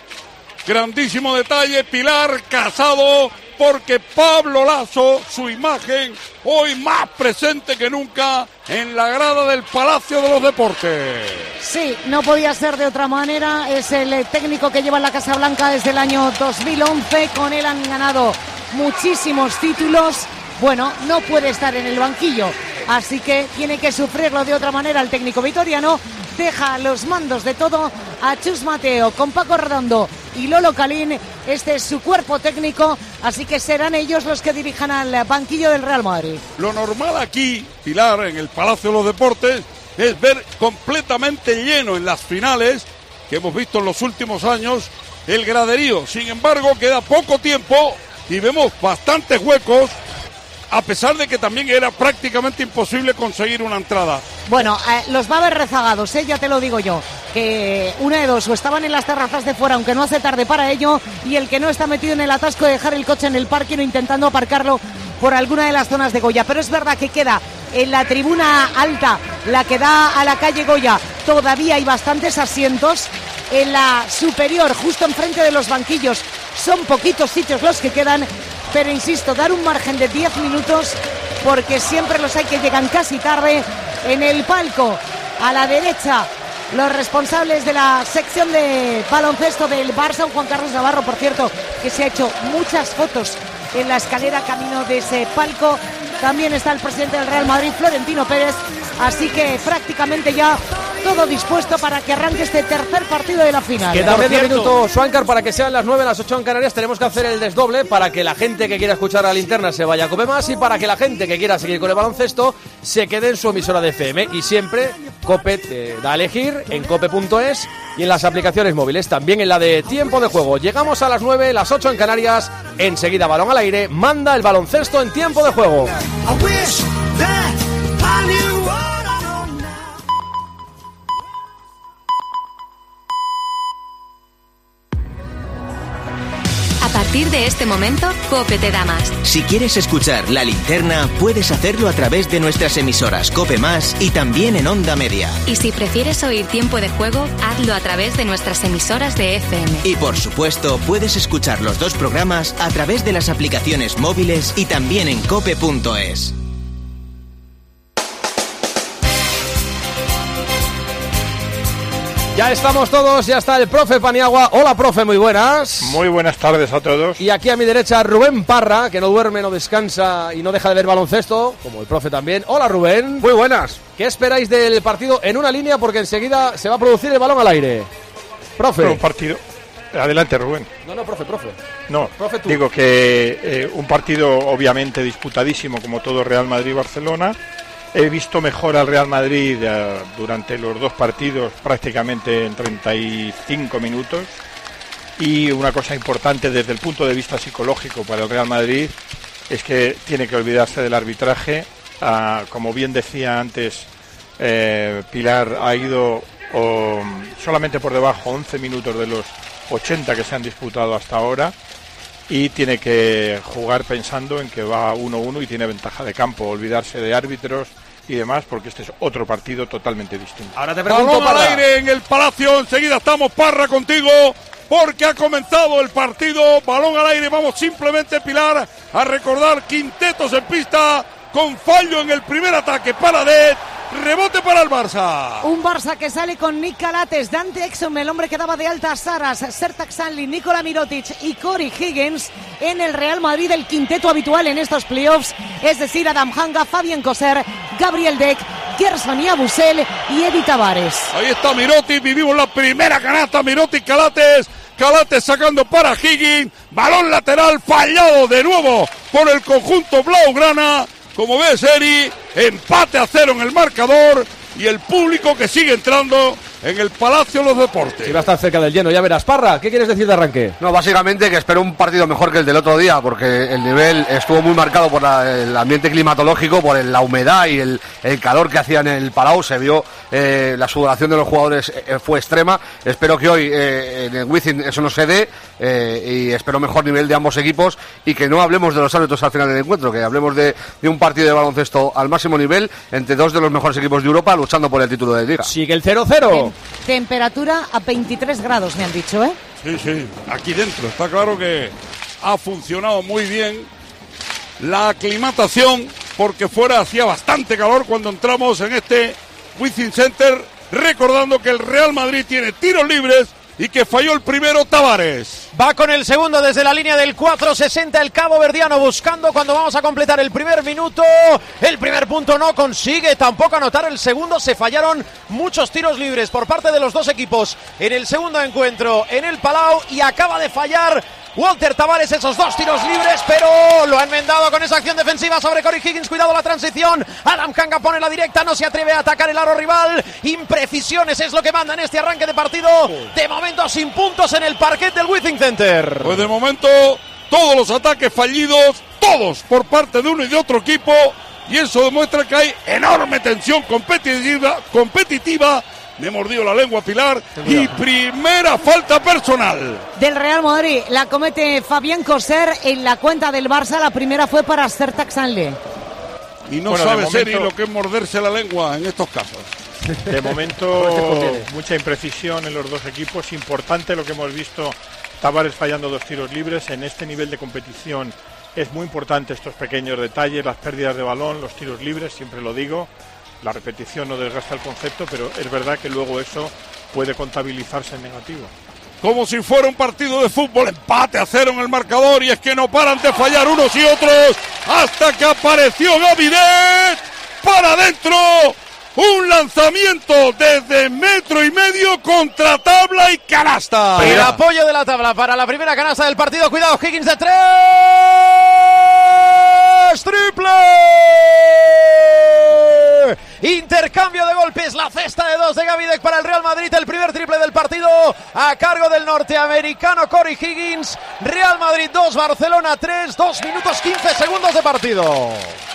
Grandísimo detalle, Pilar Casado, porque Pablo Laso, su imagen, hoy más presente que nunca en la grada del Palacio de los Deportes. Sí, no podía ser de otra manera. Es el técnico que lleva la Casa Blanca desde el año dos mil once. Con él han ganado muchísimos títulos. Bueno, no puede estar en el banquillo, así que tiene que sufrirlo de otra manera el técnico vitoriano. Deja los mandos de todo a Chus Mateo con Paco Redondo y Lolo Calín. Este es su cuerpo técnico, así que serán ellos los que dirijan al banquillo del Real Madrid. Lo normal aquí, Pilar, en el Palacio de los Deportes, es ver completamente lleno en las finales que hemos visto en los últimos años el graderío. Sin embargo, queda poco tiempo y vemos bastantes huecos, a pesar de que también era prácticamente imposible conseguir una entrada. Bueno, eh, los va a haber rezagados, ¿eh? Ya te lo digo yo, que una de dos, o estaban en las terrazas de fuera, aunque no hace tarde para ello, y el que no está metido en el atasco de dejar el coche en el parking o intentando aparcarlo por alguna de las zonas de Goya. Pero es verdad que queda en la tribuna alta, la que da a la calle Goya, todavía hay bastantes asientos. En la superior, justo enfrente de los banquillos, son poquitos sitios los que quedan, pero insisto, dar un margen de diez minutos, porque siempre los hay que llegan casi tarde. En el palco, a la derecha, los responsables de la sección de baloncesto del Barça, Juan Carlos Navarro, por cierto, que se ha hecho muchas fotos en la escalera camino de ese palco. También está el presidente del Real Madrid, Florentino Pérez, así que prácticamente ya todo dispuesto para que arranque este tercer partido de la final. Queda medio minuto, Swankar, para que sean las nueve, las ocho en Canarias. Tenemos que hacer el desdoble para que la gente que quiera escuchar la linterna se vaya a Cope Más y para que la gente que quiera seguir con el baloncesto se quede en su emisora de F M. Y siempre Cope te da a elegir en cope punto es y en las aplicaciones móviles, también en la de Tiempo de Juego. Llegamos a las nueve, las ocho en Canarias. Enseguida Balón al Aire, manda el baloncesto en Tiempo de Juego. A partir de este momento, COPE te da más. Si quieres escuchar La Linterna, puedes hacerlo a través de nuestras emisoras COPE Más y también en Onda Media. Y si prefieres oír Tiempo de Juego, hazlo a través de nuestras emisoras de F M. Y por supuesto, puedes escuchar los dos programas a través de las aplicaciones móviles y también en cope punto es. Ya estamos todos, ya está el profe Paniagua. Hola, profe, muy buenas. Muy buenas tardes a todos. Y aquí a mi derecha Rubén Parra, que no duerme, no descansa y no deja de ver baloncesto, como el profe también. Hola, Rubén. Muy buenas. ¿Qué esperáis del partido en una línea? Porque enseguida se va a producir el balón al aire. Profe. Pero un partido... Adelante, Rubén. No, no, profe, profe. No, profe, tú. Digo que eh, un partido obviamente disputadísimo como todo Real Madrid-Barcelona. He visto mejor al Real Madrid eh, durante los dos partidos prácticamente en treinta y cinco minutos. Y una cosa importante desde el punto de vista psicológico para el Real Madrid es que tiene que olvidarse del arbitraje. Ah, como bien decía antes eh, Pilar, ha ido oh, solamente por debajo once minutos de los ochenta que se han disputado hasta ahora. Y tiene que jugar pensando en que va uno uno y tiene ventaja de campo, olvidarse de árbitros y demás, porque este es otro partido totalmente distinto. Ahora te pregunto, balón al Parra. aire en el Palacio, enseguida estamos, Parra, contigo, porque ha comenzado el partido. Balón al aire, vamos simplemente, Pilar, a recordar quintetos en pista, con fallo en el primer ataque para Dead. Rebote para el Barça. Un Barça que sale con Nick Calates, Dante Exum, el hombre que daba de altas aras, Sertac Sanli, Nikola Mirotic y Corey Higgins. En el Real Madrid el quinteto habitual en estos playoffs, es decir, Adam Hanga, Fabián Coser, Gabriel Deck, Gerson Yabusel y Edi Tavares. Ahí está Mirotic, vivimos la primera canasta, Mirotic, Calates. Calates sacando para Higgins, balón lateral fallado de nuevo por el conjunto blaugrana. Como ves, Eri, empate a cero en el marcador y el público que sigue entrando en el Palacio de los Deportes. Y va a estar cerca del lleno, ya verás. Parra, ¿qué quieres decir de arranque? No, básicamente que espero un partido mejor que el del otro día, porque el nivel estuvo muy marcado por la, el ambiente climatológico, por el, la humedad y el, el calor que hacía en el Palau. Se vio eh, la sudoración de los jugadores eh, fue extrema. Espero que hoy eh, en el Wizzing eso no se dé eh, y espero mejor nivel de ambos equipos y que no hablemos de los árbitros al final del encuentro, que hablemos de, de un partido de baloncesto al máximo nivel entre dos de los mejores equipos de Europa luchando por el título de Liga. Sigue el cero cero. Temperatura a veintitrés grados, me han dicho, ¿eh? Sí, sí, aquí dentro. Está claro que ha funcionado muy bien la aclimatación, porque fuera hacía bastante calor cuando entramos en este Wizzing Center, recordando que el Real Madrid tiene tiros libres y que falló el primero Tavares. Va con el segundo desde la línea del cuatro sesenta el cabo verdiano, buscando cuando vamos a completar el primer minuto. El primer punto no consigue tampoco anotar el segundo. Se fallaron muchos tiros libres por parte de los dos equipos en el segundo encuentro en el Palau y acaba de fallar Walter Tavares esos dos tiros libres, pero lo ha enmendado con esa acción defensiva sobre Corey Higgins. Cuidado la transición, Adam Hanga pone la directa, no se atreve a atacar el aro rival. Imprecisiones es lo que manda en este arranque de partido. De momento sin puntos en el parquet del Wizzing Center. Pues de momento todos los ataques fallidos, todos por parte de uno y de otro equipo, y eso demuestra que hay enorme tensión competitiva, competitiva. Me he mordido la lengua, Pilar. Y primera falta personal del Real Madrid. La comete Fabián Coser en la cuenta del Barça. La primera fue para Sertac Sanli. Y no bueno, sabe momento, Seri lo que es morderse la lengua en estos casos. De momento, mucha imprecisión en los dos equipos. Importante lo que hemos visto. Tavares fallando dos tiros libres. En este nivel de competición es muy importante estos pequeños detalles, las pérdidas de balón, los tiros libres, siempre lo digo. La repetición no desgasta el concepto, pero es verdad que luego eso puede contabilizarse en negativo. Como si fuera un partido de fútbol, empate a cero en el marcador, y es que no paran de fallar unos y otros hasta que apareció Gavidet para adentro. Un lanzamiento desde metro y medio contra tabla y canasta. El apoyo de la tabla para la primera canasta del partido. Cuidado, Higgins de tres. ¡Triple! Intercambio de golpes, la cesta de dos de Gavidec para el Real Madrid, el primer triple del partido a cargo del norteamericano Corey Higgins. Real Madrid dos, Barcelona tres, dos minutos quince segundos de partido.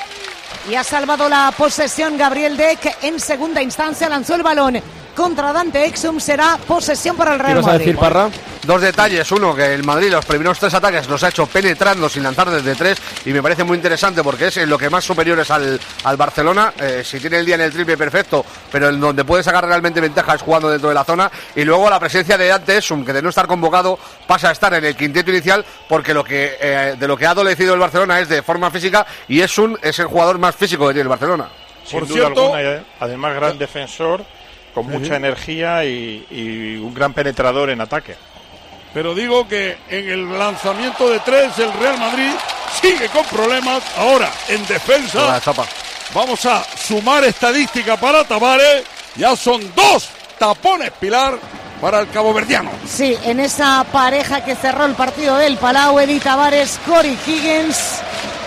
Y ha salvado la posesión Gabriel Deck en segunda instancia, lanzó el balón contra Dante Exum, será posesión para el Real Madrid. ¿Qué vas a decir, Parra? Dos detalles, uno, que el Madrid los primeros tres ataques los ha hecho penetrando sin lanzar desde tres, y me parece muy interesante porque es en lo que más superiores al, al Barcelona. Eh, si tiene el día en el triple, perfecto, pero en donde puede sacar realmente ventaja es jugando dentro de la zona. Y luego la presencia de Dante Exum, que de no estar convocado pasa a estar en el quinteto inicial, porque lo que eh, de lo que ha adolecido el Barcelona es de forma física, y Exum es el jugador más físico que tiene el Barcelona. Sin duda alguna, además gran defensor, con mucha energía y, y un gran penetrador en ataque. Pero digo que en el lanzamiento de tres el Real Madrid sigue con problemas. Ahora, en defensa, vamos a sumar estadística para Tavares. Ya son dos tapones Pilar para el caboverdiano. Sí, en esa pareja que cerró el partido del Palau, Edi Tavares, Corey Higgins.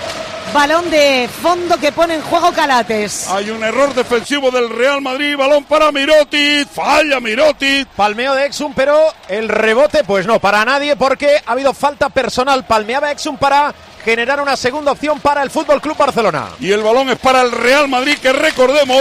Balón de fondo que pone en juego Calates. Hay un error defensivo del Real Madrid. Balón para Mirotic. Falla Mirotic. Palmeo de Exum, pero el rebote, pues no, para nadie, porque ha habido falta personal. Palmeaba Exum para generar una segunda opción para el Fútbol Club Barcelona. Y el balón es para el Real Madrid, que recordemos,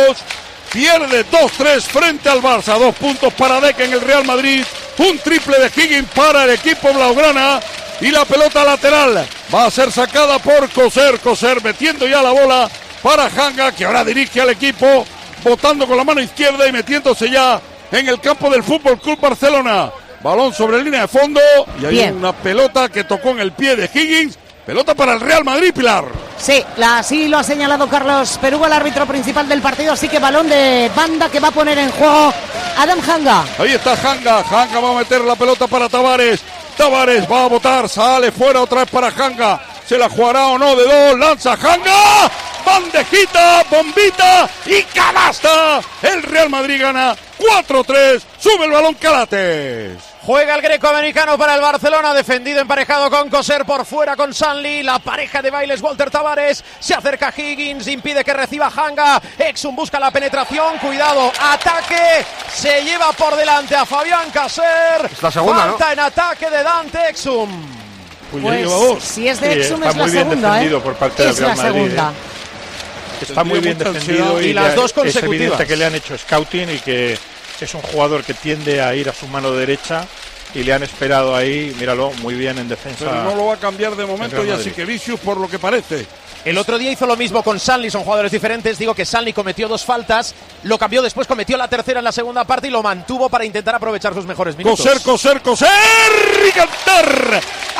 pierde dos tres frente al Barça. Dos puntos para Deck en el Real Madrid. Un triple de Higgins para el equipo blaugrana. Y la pelota lateral va a ser sacada por Coser. Coser metiendo ya la bola para Hanga, que ahora dirige al equipo, botando con la mano izquierda y metiéndose ya en el campo del Fútbol Club Barcelona. Balón sobre línea de fondo y hay Bien. una pelota que tocó en el pie de Higgins. Pelota para el Real Madrid, Pilar. Sí, la, así lo ha señalado Carlos Perú, el árbitro principal del partido. Así que balón de banda que va a poner en juego Adam Hanga. Ahí está Hanga. Hanga va a meter la pelota para Tavares. Tavares va a botar, sale fuera otra vez para Hanga. ¿Se la jugará o no de dos? Lanza Hanga. Bandejita, bombita y canasta. El Real Madrid gana cuatro tres. Sube el balón Calates. Juega el greco-americano para el Barcelona, defendido emparejado con Coser, por fuera con Sanli, la pareja de bailes Walter Tavares, se acerca Higgins, impide que reciba Hanga, Exum busca la penetración, cuidado, ataque, se lleva por delante a Fabián Caser, es la segunda, falta ¿no? en ataque de Dante Exum. Pues si es de Exum sí, es la segunda, ¿eh? Por parte es del Real la Madrid, segunda. ¿eh? Está muy bien defendido y, y las dos consecutivas. Es evidente que le han hecho scouting y que es un jugador que tiende a ir a su mano derecha y le han esperado ahí, míralo, muy bien en defensa. Pero no lo va a cambiar de momento ya, así que Vicius, por lo que parece. El otro día hizo lo mismo con Sanli, son jugadores diferentes. Digo que Sanli cometió dos faltas, lo cambió después, cometió la tercera en la segunda parte y lo mantuvo para intentar aprovechar sus mejores minutos. Coser, coser, coser y cantar.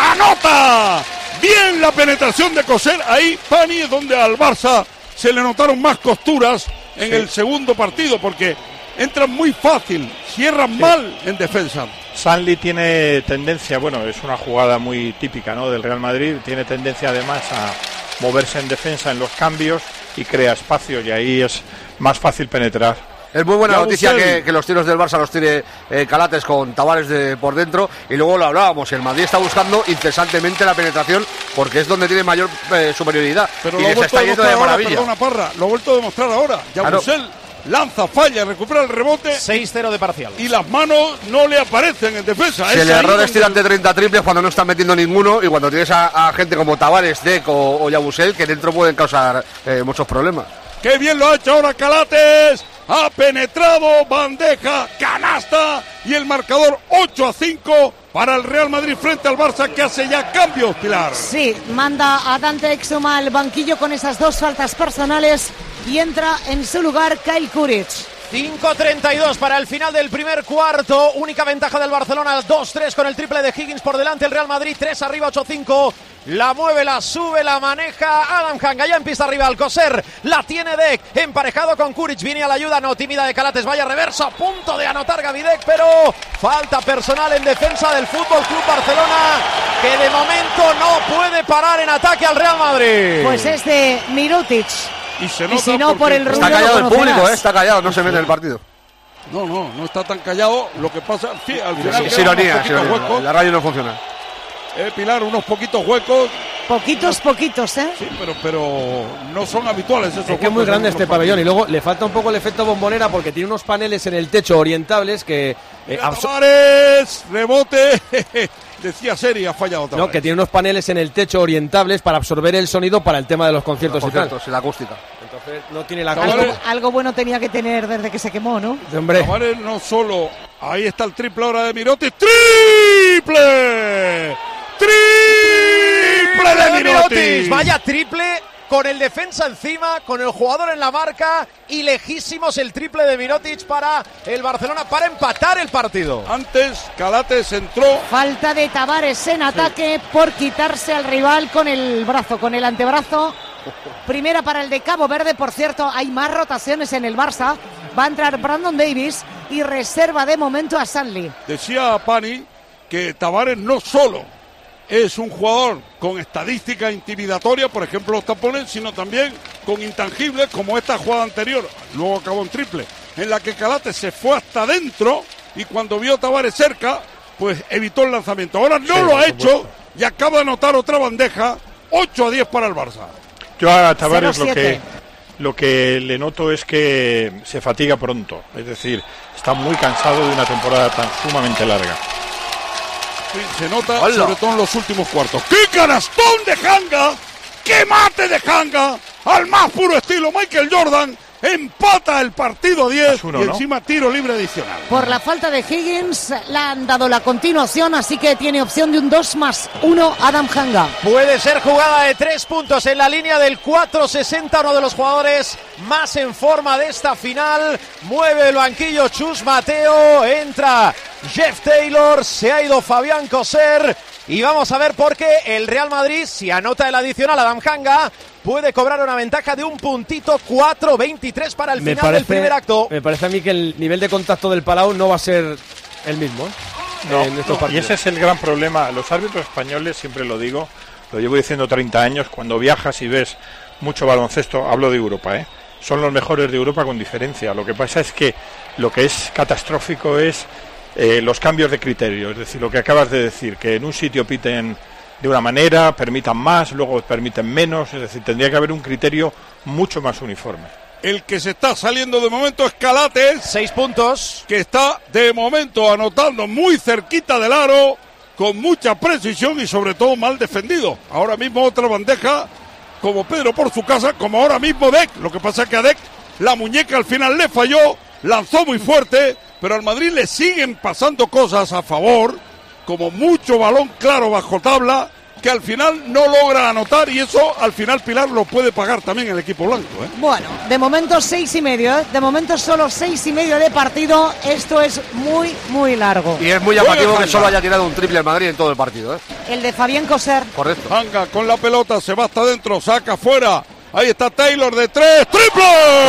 ¡Anota! Bien la penetración de Coser. Ahí, Pani, es donde al Barça se le notaron más costuras en sí. el segundo partido, porque entran muy fácil, cierran sí. mal en defensa. Sanli tiene tendencia, bueno, es una jugada muy típica, ¿no?, del Real Madrid, tiene tendencia además a moverse en defensa en los cambios y crea espacio, y ahí es más fácil penetrar. Es muy buena noticia que, que los tiros del Barça los tiene eh, Calates con Tavares de, por dentro, y luego lo hablábamos, el Madrid está buscando incesantemente la penetración porque es donde tiene mayor eh, superioridad. Pero y lo les está yendo de maravilla. Perdona, Parra, lo ha vuelto a demostrar ahora. Yabusel claro. lanza, falla, recupera el rebote. seis cero de parcial. Y las manos no le aparecen en defensa. Si el error es tirar de treinta triples cuando no están metiendo ninguno, y cuando tienes a, a gente como Tavares, Deck o, o Yabusel, que dentro pueden causar eh, muchos problemas. ¡Qué bien lo ha hecho ahora Calates! Ha penetrado, bandeja, canasta, y el marcador ocho a cinco para el Real Madrid frente al Barça, que hace ya cambios, Pilar. Sí, manda a Dante Exum al banquillo con esas dos faltas personales y entra en su lugar Kyle Kuric. cinco treinta y dos para el final del primer cuarto. Única ventaja del Barcelona, dos tres con el triple de Higgins por delante. El Real Madrid tres arriba, ocho cinco. La mueve, la sube, la maneja Adam Hanga, ya en pista arriba al Coser. La tiene Deck, emparejado con Kuric. Viene a la ayuda, no tímida de Calates. Vaya reverso, a punto de anotar Gavidec, pero falta personal en defensa del Fútbol Club Barcelona, que de momento no puede parar en ataque al Real Madrid. Pues es de Mirotic. Y se nota y si no, por el ruido está callado el conocerás. público, ¿eh? Está callado, no se mete en el partido. No, no, no está tan callado. Lo que pasa, sí, al final Es quedan ironía, unos es poquitos ironía. huecos. La radio no funciona. Eh, Pilar, unos poquitos huecos. Poquitos, poquitos, ¿eh? Sí, pero, pero no son habituales esos Es que es muy huecos grande en este otros pabellón y luego le falta un poco el efecto bombonera porque tiene unos paneles en el techo orientables que eh, absor- Tavares, rebote. Decía Seri, ha fallado otra no, vez. que tiene unos paneles en el techo orientables para absorber el sonido para el tema de los conciertos, Los y tal. conciertos y la acústica. Entonces no tiene la Algo, algo bueno tenía que tener desde que se quemó, ¿no? Hombre. Tavares no solo. Ahí está el triple ahora de Mirotic. ¡Triple! ¡Triple de Mirotic! Vaya triple con el defensa encima, con el jugador en la marca y lejísimos el triple de Mirotic para el Barcelona para empatar el partido. Antes Calates entró. Falta de Tavares en ataque por quitarse al rival con el brazo, con el antebrazo. Primera para el de Cabo Verde, por cierto, hay más rotaciones en el Barça. Va a entrar Brandon Davis y reserva de momento a Stanley. Decía Pani que Tavares no solo es un jugador con estadística intimidatoria, por ejemplo los tapones, sino también con intangibles como esta jugada anterior, luego acabó en triple, en la que Calates se fue hasta adentro y cuando vio a Tavares cerca, pues evitó el lanzamiento. Ahora no Sí, lo ha por hecho supuesto. y acaba de anotar otra bandeja, ocho a diez para el Barça. Yo a Tavares lo cero siete. que, lo que le noto es que se fatiga pronto. Es decir, está muy cansado de una temporada tan sumamente larga. Sí, se nota, ¡Hola! sobre todo en los últimos cuartos. ¡Qué canastón de Hanga! ¡Qué mate de Hanga! Al más puro estilo Michael Jordan. Empata el partido diez Es uno, y ¿no? encima tiro libre adicional. Por la falta de Higgins le han dado la continuación, así que tiene opción de un dos más uno Adam Hanga. Puede ser jugada de tres puntos en la línea del cuatro sesenta, uno de los jugadores más en forma de esta final. Mueve el banquillo Chus Mateo, entra Jeff Taylor, se ha ido Fabián Coser y vamos a ver por qué el Real Madrid, si anota el adicional Adam Hanga, puede cobrar una ventaja de un puntito, cuatro veintitrés para el Me final del primer acto. me parece a mí que el nivel de contacto del Palau no va a ser el mismo, ¿eh? No, en estos y partidos. ese es el gran problema. Los árbitros españoles, siempre lo digo, lo llevo diciendo treinta años, cuando viajas y ves mucho baloncesto, hablo de Europa, ¿eh? Son los mejores de Europa con diferencia. Lo que pasa es que lo que es catastrófico es eh, los cambios de criterio. Es decir, lo que acabas de decir, que en un sitio piten de una manera, permitan más, luego permiten menos. Es decir, tendría que haber un criterio mucho más uniforme. El que se está saliendo de momento es Calates. Seis puntos. Que está de momento anotando muy cerquita del aro, con mucha precisión y sobre todo mal defendido. Ahora mismo otra bandeja, como Pedro por su casa, como ahora mismo Dec. Lo que pasa es que a Dec la muñeca al final le falló, lanzó muy fuerte, pero al Madrid le siguen pasando cosas a favor, como mucho balón claro bajo tabla, que al final no logra anotar y eso al final Pilar lo puede pagar también el equipo blanco, ¿eh? Bueno, de momento seis y medio, ¿eh? De momento solo seis y medio de partido. Esto es muy, muy largo. Y es muy llamativo que solo haya tirado un triple el Madrid en todo el partido, ¿eh? El de Fabián Coser. Correcto. Hanga con la pelota, se va hasta adentro, saca fuera. Ahí está Taylor de tres, ¡triple!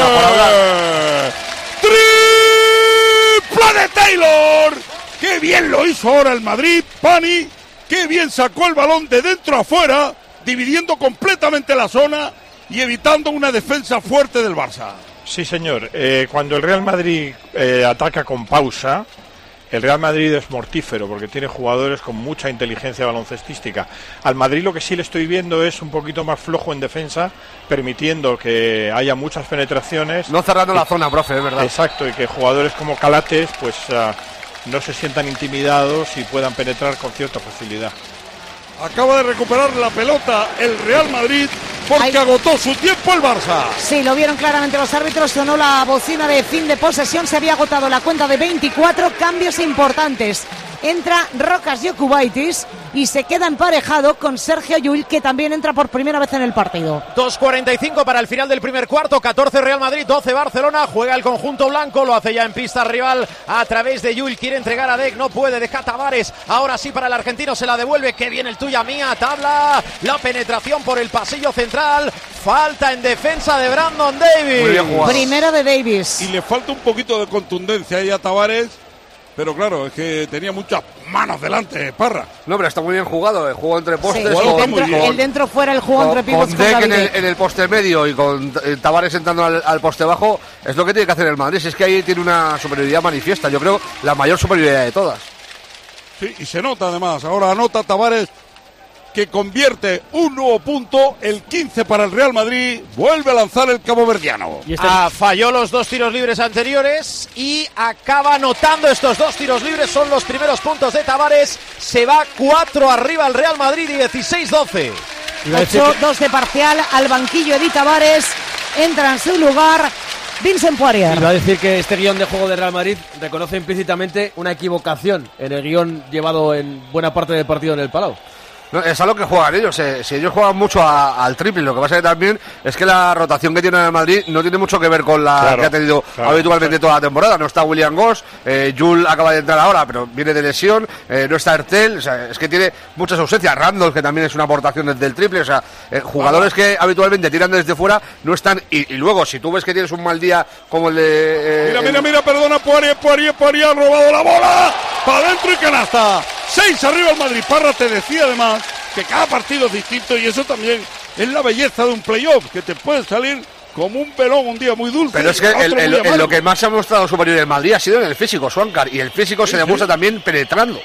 ¡Triple de Taylor! ¡Qué bien lo hizo ahora el Madrid, Pani! ¡Qué bien sacó el balón de dentro a afuera, dividiendo completamente la zona y evitando una defensa fuerte del Barça! Sí, señor. Eh, cuando el Real Madrid eh, ataca con pausa, el Real Madrid es mortífero porque tiene jugadores con mucha inteligencia baloncestística. Al Madrid lo que sí le estoy viendo es un poquito más flojo en defensa, permitiendo que haya muchas penetraciones. No cerrando y, la zona, profe, es verdad. Exacto, y que jugadores como Calates pues uh, no se sientan intimidados y puedan penetrar con cierta facilidad. Acaba de recuperar la pelota el Real Madrid porque Ay. agotó su tiempo el Barça. Sí, lo vieron claramente los árbitros, sonó la bocina de fin de posesión, se había agotado la cuenta de veinticuatro, cambios importantes. Entra Rokas Jokubaitis y se queda emparejado con Sergio Llull, que también entra por primera vez en el partido. dos cuarenta y cinco para el final del primer cuarto, catorce Real Madrid, doce Barcelona, juega el conjunto blanco, lo hace ya en pista rival a través de Llull, quiere entregar a Dec, no puede, deja Tavares, ahora sí para el argentino, se la devuelve, que viene el tuya mía, tabla, la penetración por el pasillo central, falta en defensa de Brandon Davis. Primera de Davis. Y le falta un poquito de contundencia ahí a Tavares, pero claro, es que tenía muchas manos delante, Parra. No, pero está muy bien jugado, el juego entre postes. Sí, el, dentro, el dentro fuera, el juego con, entre pivots con Dek en el, en el poste medio y con eh, Tavares entrando al, al poste bajo, es lo que tiene que hacer el Madrid. Si es que ahí tiene una superioridad manifiesta, yo creo la mayor superioridad de todas. Sí, y se nota además, ahora anota Tavares, que convierte un nuevo punto, el quince para el Real Madrid, vuelve a lanzar el caboverdiano. Y este... ah, falló los dos tiros libres anteriores y acaba anotando estos dos tiros libres, son los primeros puntos de Tavares, se va cuatro arriba el Real Madrid, dieciséis doce. ocho dos de parcial, al banquillo Edi Tavares, entra en su lugar Vincent Poirier. Iba a decir que este guión de juego de Real Madrid reconoce implícitamente una equivocación en el guión llevado en buena parte del partido en el Palau. No, es a lo que juegan ellos. Eh. Si ellos juegan mucho a, al triple, lo que pasa que también es que la rotación que tiene el Madrid no tiene mucho que ver con la claro, que ha tenido claro, habitualmente claro. toda la temporada. No está William Goss, eh, Jules acaba de entrar ahora, pero viene de lesión, eh, no está Ertel, o sea, es que tiene muchas ausencias. Randall, que también es una aportación desde el triple, o sea, eh, jugadores que habitualmente tiran desde fuera no están. Y, y luego, si tú ves que tienes un mal día como el de. Eh, mira, el... mira, mira, perdona, Poirier, Poirier, Poirier ha robado la bola, para adentro y canasta. Seis arriba el Madrid. Parra te decía además que cada partido es distinto y eso también es la belleza de un playoff, que te puede salir como un pelón un día muy dulce. Pero es que el, el, el, lo que más se ha mostrado superior el Madrid ha sido en el físico, Swankar, y el físico sí, se demuestra sí. también penetrando.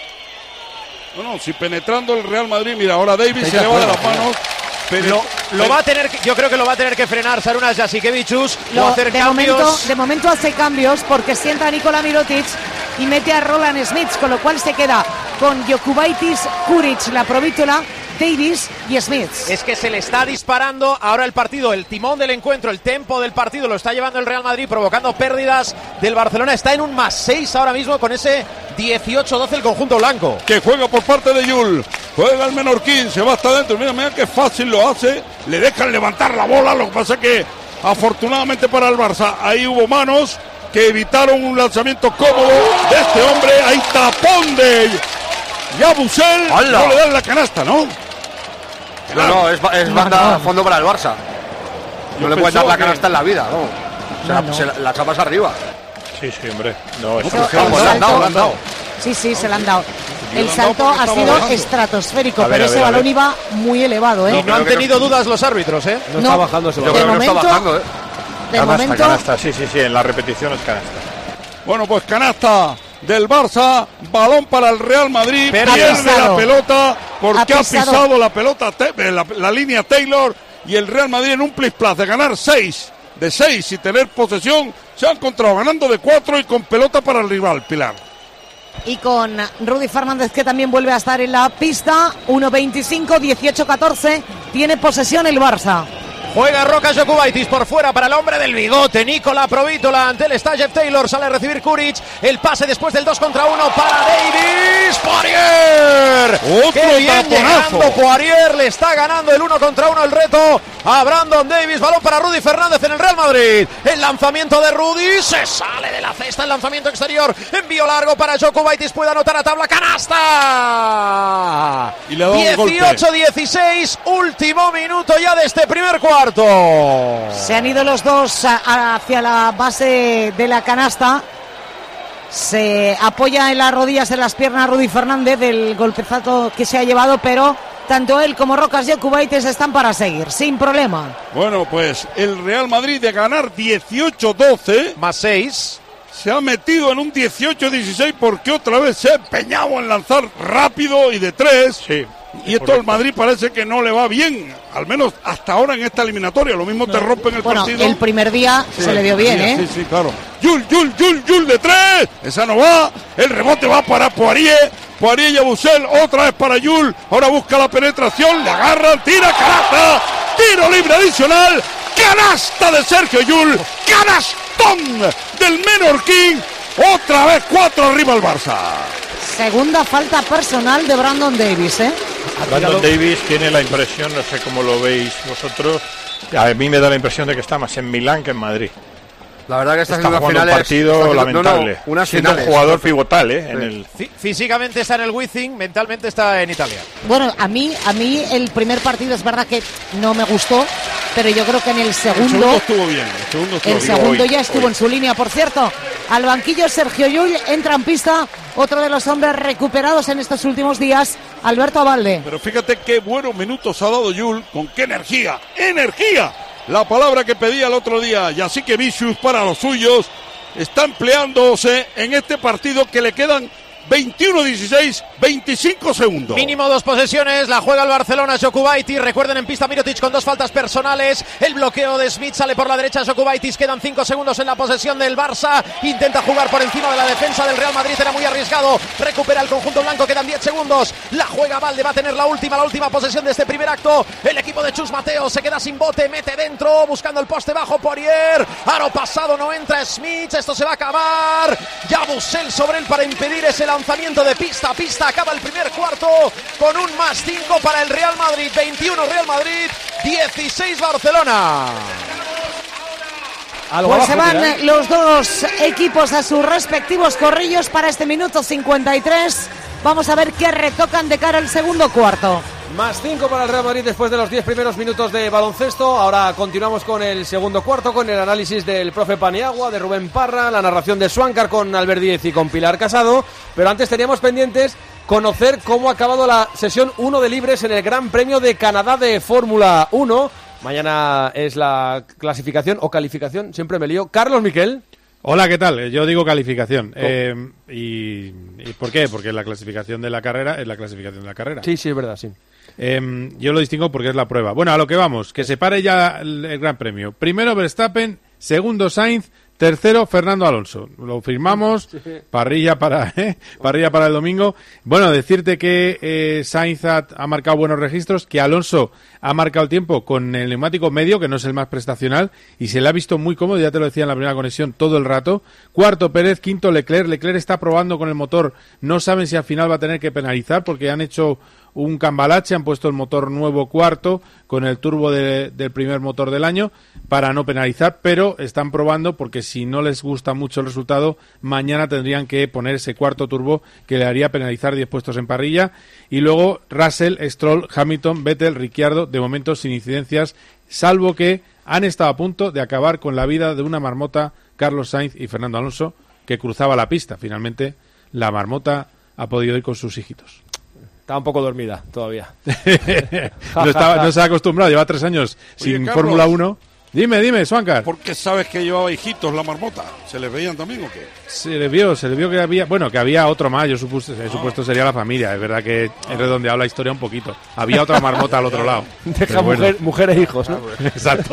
No, no, si penetrando el Real Madrid, mira, ahora Davis se le va de las manos. Pero, lo, lo va a tener, yo creo que lo va a tener que frenar Sarunas Jasikevičius, o hacer de cambios. Momento, de momento hace cambios porque sienta a Nikola Mirotic y mete a Roland Smith, con lo cual se queda con Jokubaitis, Kuric, la Provítola, Davis y Smith. Es que se le está disparando ahora el partido, el timón del encuentro, el tempo del partido lo está llevando el Real Madrid, provocando pérdidas del Barcelona. Está en un más seis ahora mismo con ese dieciocho doce el conjunto blanco. Que juega por parte de Yul, juega el Menorquín, se va hasta adentro, mira, mira qué fácil lo hace, le dejan levantar la bola, lo que pasa es que afortunadamente para el Barça ahí hubo manos que evitaron un lanzamiento cómodo de este hombre. Hay tapón de Yabusel, no le dan la canasta, ¿no? No, no, es, es banda a fondo para el Barça. No Yo le puedes dar la canasta que... en la vida, ¿no? O sea, no, no. Se la, la chapas arriba. Sí, sí, hombre. No, es no, no, le han dado, le han dado. Sí, sí, se la han dado. El salto ha sido bajando. estratosférico, ver, pero ver, ese balón iba muy elevado, ¿eh? Y no han tenido dudas los árbitros, ¿eh? No, no está bajando ese balón. Yo creo que no está bajando, ¿eh? De canasta, momento... canasta, sí, sí, sí, en la repetición es canasta. Bueno, pues canasta del Barça, balón para el Real Madrid, pero pierde la pelota porque ha pisado, ha pisado la pelota, la, la línea Taylor, y el Real Madrid en un plis-plas de ganar seis de seis y tener posesión, se ha encontrado ganando de cuatro y con pelota para el rival, Pilar. Y con Rudy Fernández, que también vuelve a estar en la pista, uno veinticinco, dieciocho catorce, tiene posesión el Barça. Juega Rokas Jokubaitis por fuera para el hombre del bigote, Nikola Provítola ante el está Jeff Taylor, sale a recibir Kuric, el pase después del dos contra uno para Davis, Poirier. ¡Qué bien llegando Poirier! Le está ganando el uno contra uno el reto a Brandon Davis, balón para Rudy Fernández en el Real Madrid. El lanzamiento de Rudy, se sale de la cesta, el lanzamiento exterior, envío largo para Jokubaitis, puede anotar a tabla, canasta. Y le da un dieciocho dieciséis, último minuto ya de este primer cuarto. Se han ido los dos hacia la base de la canasta. Se apoya en las rodillas, en las piernas Rudy Fernández del golpezazo que se ha llevado, pero tanto él como Rokas Jokubaitis están para seguir, sin problema. Bueno, pues el Real Madrid de ganar dieciocho doce más seis se ha metido en un dieciocho dieciséis porque otra vez se ha empeñado en lanzar rápido y de tres. Sí. Y esto al Madrid parece que no le va bien, al menos hasta ahora en esta eliminatoria. Lo mismo te rompen el bueno, partido. El primer día sí, se le dio bien, día, ¿eh? Sí, sí, claro. Yul, Yul, Yul, Yul de tres. Esa no va. El rebote va para Poirier. Poirier y Yabusel. Otra vez para Yul. Ahora busca la penetración. Le agarran. Tira, canasta. Tiro libre adicional. Canasta de Sergio Yul. Canastón del Menorquín. Otra vez cuatro arriba el Barça. Segunda falta personal de Brandon Davis, ¿eh? Brandon Davis tiene la impresión, no sé cómo lo veis vosotros, a mí me da la impresión de que está más en Milán que en Madrid. La verdad que está, está haciendo jugando finales, un partido está haciendo, lamentable. No, no, unas siendo finales, un jugador pivotal, ¿eh? En el... Fí- Físicamente está en el Wizzing, mentalmente está en Italia. Bueno, a mí, a mí el primer partido es verdad que no me gustó, pero yo creo que en el segundo... El segundo estuvo bien. El segundo, estuvo el bien. segundo Hoy, ya estuvo hoy. en su línea. Por cierto, al banquillo Sergio Llull entra en pista otro de los hombres recuperados en estos últimos días, Alberto Abalde. Pero fíjate qué buenos minutos ha dado Yul, con qué energía, ¡energía! La palabra que pedía el otro día, y así que Vicius para los suyos, está empleándose en este partido que le quedan veintiuno dieciséis, veinticinco segundos. Mínimo dos posesiones, la juega el Barcelona, Jokubaitis, recuerden en pista Mirotic con dos faltas personales, el bloqueo de Smith sale por la derecha, Jokubaitis, quedan cinco segundos en la posesión del Barça, intenta jugar por encima de la defensa del Real Madrid, era muy arriesgado, recupera el conjunto blanco, quedan diez segundos, la juega Valde, va a tener la última, la última posesión de este primer acto, el equipo de Chus Mateo se queda sin bote, mete dentro, buscando el poste bajo, Poirier, aro pasado, no entra Smith, esto se va a acabar, ya Bussell sobre él para impedir ese lanzamiento de pista a pista, acaba el primer cuarto con un más cinco para el Real Madrid, veintiuno Real Madrid, dieciséis Barcelona. Pues se van los dos equipos a sus respectivos corrillos para este minuto cincuenta y tres. Vamos a ver qué retocan de cara al segundo cuarto. Más cinco para el Real Madrid después de los diez primeros minutos de baloncesto. Ahora continuamos con el segundo cuarto, con el análisis del profe Paniagua, de Rubén Parra, la narración de Swankar con Albert Díez y con Pilar Casado. Pero antes teníamos pendientes conocer cómo ha acabado la sesión uno de libres en el Gran Premio de Canadá de Fórmula uno. Mañana es la clasificación o calificación, siempre me lío. Carlos Miquel. Hola, ¿qué tal? Yo digo calificación. Eh, y, ¿Y por qué? Porque la clasificación de la carrera es la clasificación de la carrera. Sí, sí, es verdad, sí. Eh, yo lo distingo porque es la prueba. Bueno, a lo que vamos, que se pare ya el, el Gran Premio. Primero Verstappen, segundo Sainz, tercero Fernando Alonso. Lo firmamos, parrilla para ¿eh? parrilla para el domingo. Bueno, decirte que eh, Sainz ha, ha marcado buenos registros, que Alonso ha marcado el tiempo con el neumático medio, que no es el más prestacional, y se le ha visto muy cómodo, ya te lo decía en la primera conexión, todo el rato. Cuarto Pérez, quinto Leclerc. Leclerc está probando con el motor, no saben si al final va a tener que penalizar, porque han hecho un cambalache, han puesto el motor nuevo cuarto con el turbo de, del primer motor del año para no penalizar, pero están probando porque si no les gusta mucho el resultado, mañana tendrían que poner ese cuarto turbo que le haría penalizar diez puestos en parrilla. Y luego Russell, Stroll, Hamilton, Vettel, Ricciardo, de momento sin incidencias, salvo que han estado a punto de acabar con la vida de una marmota, Carlos Sainz y Fernando Alonso, que cruzaba la pista. Finalmente la marmota ha podido ir con sus hijitos. Está un poco dormida todavía. no, estaba, no se ha acostumbrado, lleva tres años Oye, sin Carlos, Fórmula uno. Dime, dime, Swankar. ¿Por qué sabes que llevaba hijitos la marmota? ¿Se les veían también o qué? Se le vio, se le vio que había, bueno, que había otro más, yo supuse, he supuesto sería la familia, es verdad que he redondeado la historia un poquito. Había otra marmota al otro lado. Deja mujer, bueno. mujer e hijos, ¿no? Exacto.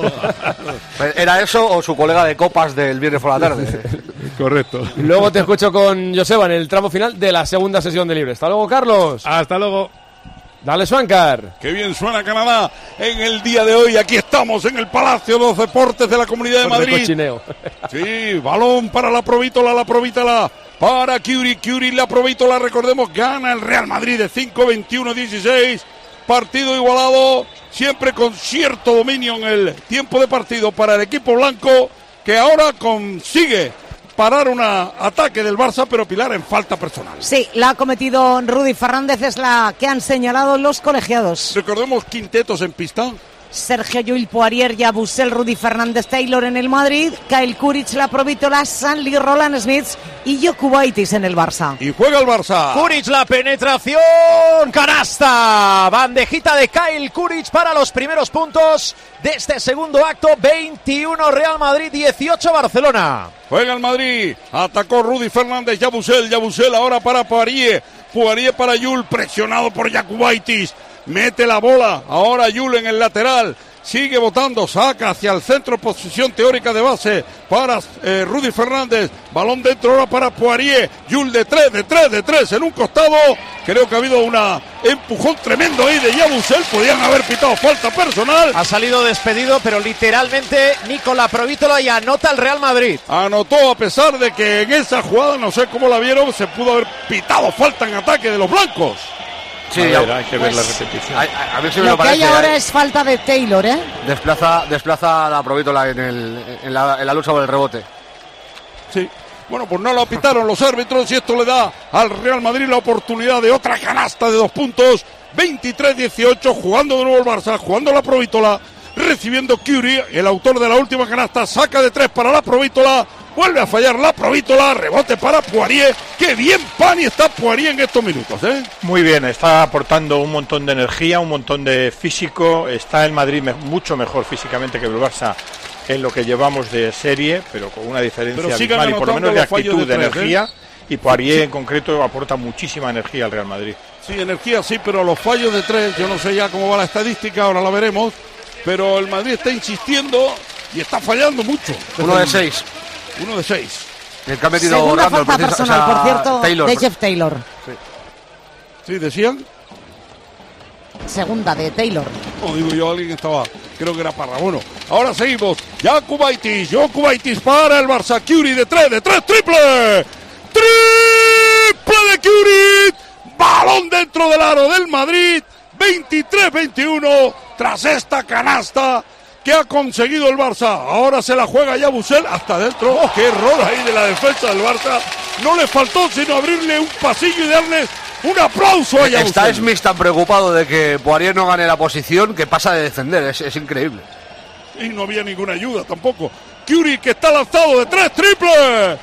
¿Era eso o su colega de copas del viernes por la tarde? Correcto. Luego te escucho con Joseba en el tramo final de la segunda sesión de libre. Hasta luego, Carlos. Hasta luego. Dale, Swankar. Qué bien suena Canadá en el día de hoy. Aquí estamos en el Palacio de los Deportes de la Comunidad de Madrid. Cochineo. Sí, balón para la Provítola, la Provítola para Curie, Curie, la Provítola, recordemos, gana el Real Madrid de cinco veintiuno dieciséis. Partido igualado, siempre con cierto dominio en el tiempo de partido para el equipo blanco, que ahora consigue parar un ataque del Barça, pero Pilar en falta personal. Sí, la ha cometido Rudy Fernández, es la que han señalado los colegiados. Recordemos quintetos en pista. Sergio Llull, Poirier, Yabusel, Rudy Fernández, Taylor en el Madrid, Kyle Kuric, la Provítola, Sanli, Roland Smith y Jokubaitis en el Barça. Y juega el Barça. Kuric, la penetración, canasta, bandejita de Kyle Kuric para los primeros puntos de este segundo acto. Veintiuno Real Madrid, dieciocho Barcelona. Juega el Madrid, atacó Rudy Fernández, Yabusel, Yabusel ahora para Poirier, Poirier para Llull, presionado por Jokubaitis. Mete la bola, ahora Llull en el lateral, sigue botando, saca hacia el centro, posición teórica de base para eh, Rudy Fernández, balón dentro ahora para Poirier, Llull de tres, de tres, de tres en un costado, creo que ha habido un empujón tremendo ahí de Yabusel, podían haber pitado falta personal. Ha salido despedido, pero literalmente Nicola Provítola y anota el Real Madrid. Anotó a pesar de que en esa jugada, no sé cómo la vieron, se pudo haber pitado falta en ataque de los blancos. Sí, a ya, ver, hay que ver pues, la repetición. A, a, a ver si me lo lo que parece, hay ahora eh. es falta de Taylor, ¿eh? Desplaza, desplaza a la Provítola en, el, en, la, en la lucha por el rebote. Sí. Bueno, pues no lo pitaron los árbitros y esto le da al Real Madrid la oportunidad de otra canasta de dos puntos. veintitrés dieciocho, jugando de nuevo el Barça, jugando la Provítola, recibiendo Curie, el autor de la última canasta, saca de tres para la Provítola, vuelve a fallar la Provítola, rebote para Poirier. Qué bien Pani está Poirier en estos minutos, ¿eh? Muy bien, está aportando un montón de energía, un montón de físico, está el Madrid me- mucho mejor físicamente que el Barça en lo que llevamos de serie, pero con una diferencia Pero sigan abismal y por lo anotando menos de los fallos actitud, de de, tres, energía, ¿eh? y Poirier Sí. en concreto aporta muchísima energía al Real Madrid. Sí, energía sí, pero los fallos de tres, yo no sé ya cómo va la estadística, ahora la veremos, pero el Madrid está insistiendo y está fallando mucho. Uno de seis. Uno de seis. El que ha metido Segunda Randall, falta precisa- personal, o sea, por cierto, Taylor. de Jeff Taylor. Sí, decían. Segunda de Taylor. O digo yo, alguien estaba, creo que era Parra. Bueno, ahora seguimos. Ya Kubaitis, yo Kubaitis para el Barça. Curie de tres, de tres, triple. Triple de Curie. Balón dentro del aro del Madrid. veintitrés veintiuno tras esta canasta que ha conseguido el Barça. Ahora se la juega ya Busel hasta adentro. Oh, qué error ahí de la defensa del Barça. No le faltó sino abrirle un pasillo y darle un aplauso a Yabusel. Está Smith tan preocupado de que Poirier no gane la posición que pasa de defender, es, es increíble. Y no había ninguna ayuda tampoco. Curie que está lanzado de tres, triple.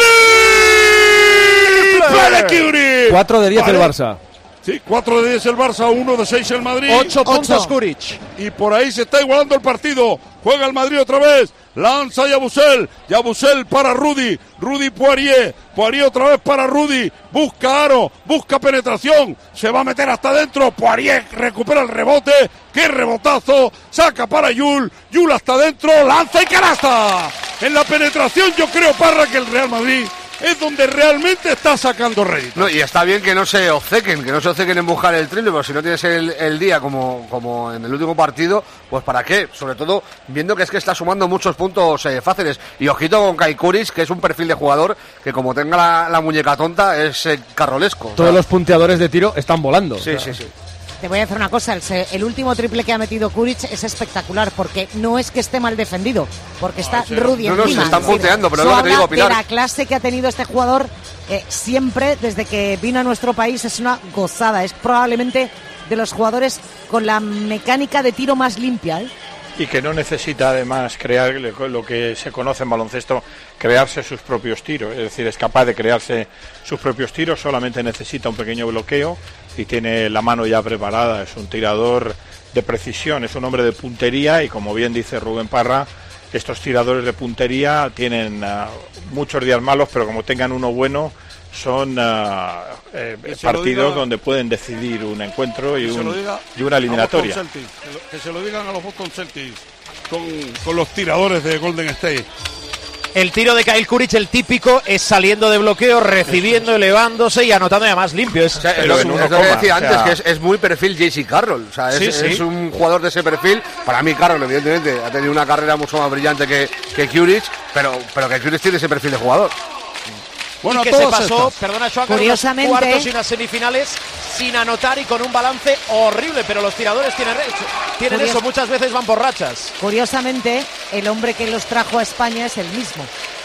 ¡Triple de Curie! cuatro de diez Vale. el Barça. Sí, cuatro de diez el Barça, uno de seis el Madrid. ocho puntos Kuric. Y por ahí se está igualando el partido. Juega el Madrid otra vez. Lanza Yabusel. Yabusel para Rudy. Rudy Poirier. Poirier otra vez para Rudy. Busca aro. Busca penetración. Se va a meter hasta adentro. Poirier recupera el rebote. ¡Qué rebotazo! Saca para Yul. Yul hasta adentro. Lanza y canasta. En la penetración yo creo, Parra, que el Real Madrid es donde realmente está sacando rédito. No, y está bien que no se obcequen, que no se obcequen en buscar el triple, pero si no tienes el, el día como, como en el último partido, pues ¿para qué? Sobre todo viendo que es que está sumando muchos puntos eh, fáciles. Y ojito con Kai Kuric, que es un perfil de jugador que como tenga la, la muñeca tonta es eh, carrolesco. Todos los punteadores de tiro están volando. Sí, sí, sí. Te voy a decir una cosa, el, se- el último triple que ha metido Kuric es espectacular, porque no es que esté mal defendido, porque está sí. Rudy No, no, encima. se están Es decir, punteando, pero es eso lo que te digo, habla Pilar. de la clase que ha tenido este jugador eh, siempre, desde que vino a nuestro país, es una gozada, es probablemente de los jugadores con la mecánica de tiro más limpia, ¿eh? Y que no necesita además crear lo que se conoce en baloncesto, crearse sus propios tiros, es decir, es capaz de crearse sus propios tiros, solamente necesita un pequeño bloqueo y tiene la mano ya preparada, es un tirador de precisión, es un hombre de puntería y como bien dice Rubén Parra, estos tiradores de puntería tienen uh, muchos días malos, pero como tengan uno bueno, son uh, eh, partidos diga, donde pueden decidir un encuentro y, que se lo un, diga y una eliminatoria. a Boston Celtics, que, lo, que se lo digan a los Boston Celtics con, con los tiradores de Golden State. El tiro de Kyle Kuric, el típico, es saliendo de bloqueo, recibiendo, elevándose y anotando además limpio. Es, O sea, pero es, en es uno lo que coma, decía o sea, antes, que es, es muy perfil J C Carroll. O sea, es, Sí, sí. es un jugador de ese perfil. Para mí, Carroll, evidentemente, ha tenido una carrera mucho más brillante que, que Kuric, pero, pero que Kuric tiene ese perfil de jugador. Bueno, y que a se todas pasó, estas. perdona, Joan, Curiosamente- unos cuartos y unas semifinales sin anotar y con un balance horrible, pero los tiradores tienen, tienen Curioso. eso, muchas veces van por rachas. Curiosamente, el hombre que los trajo a España es el mismo,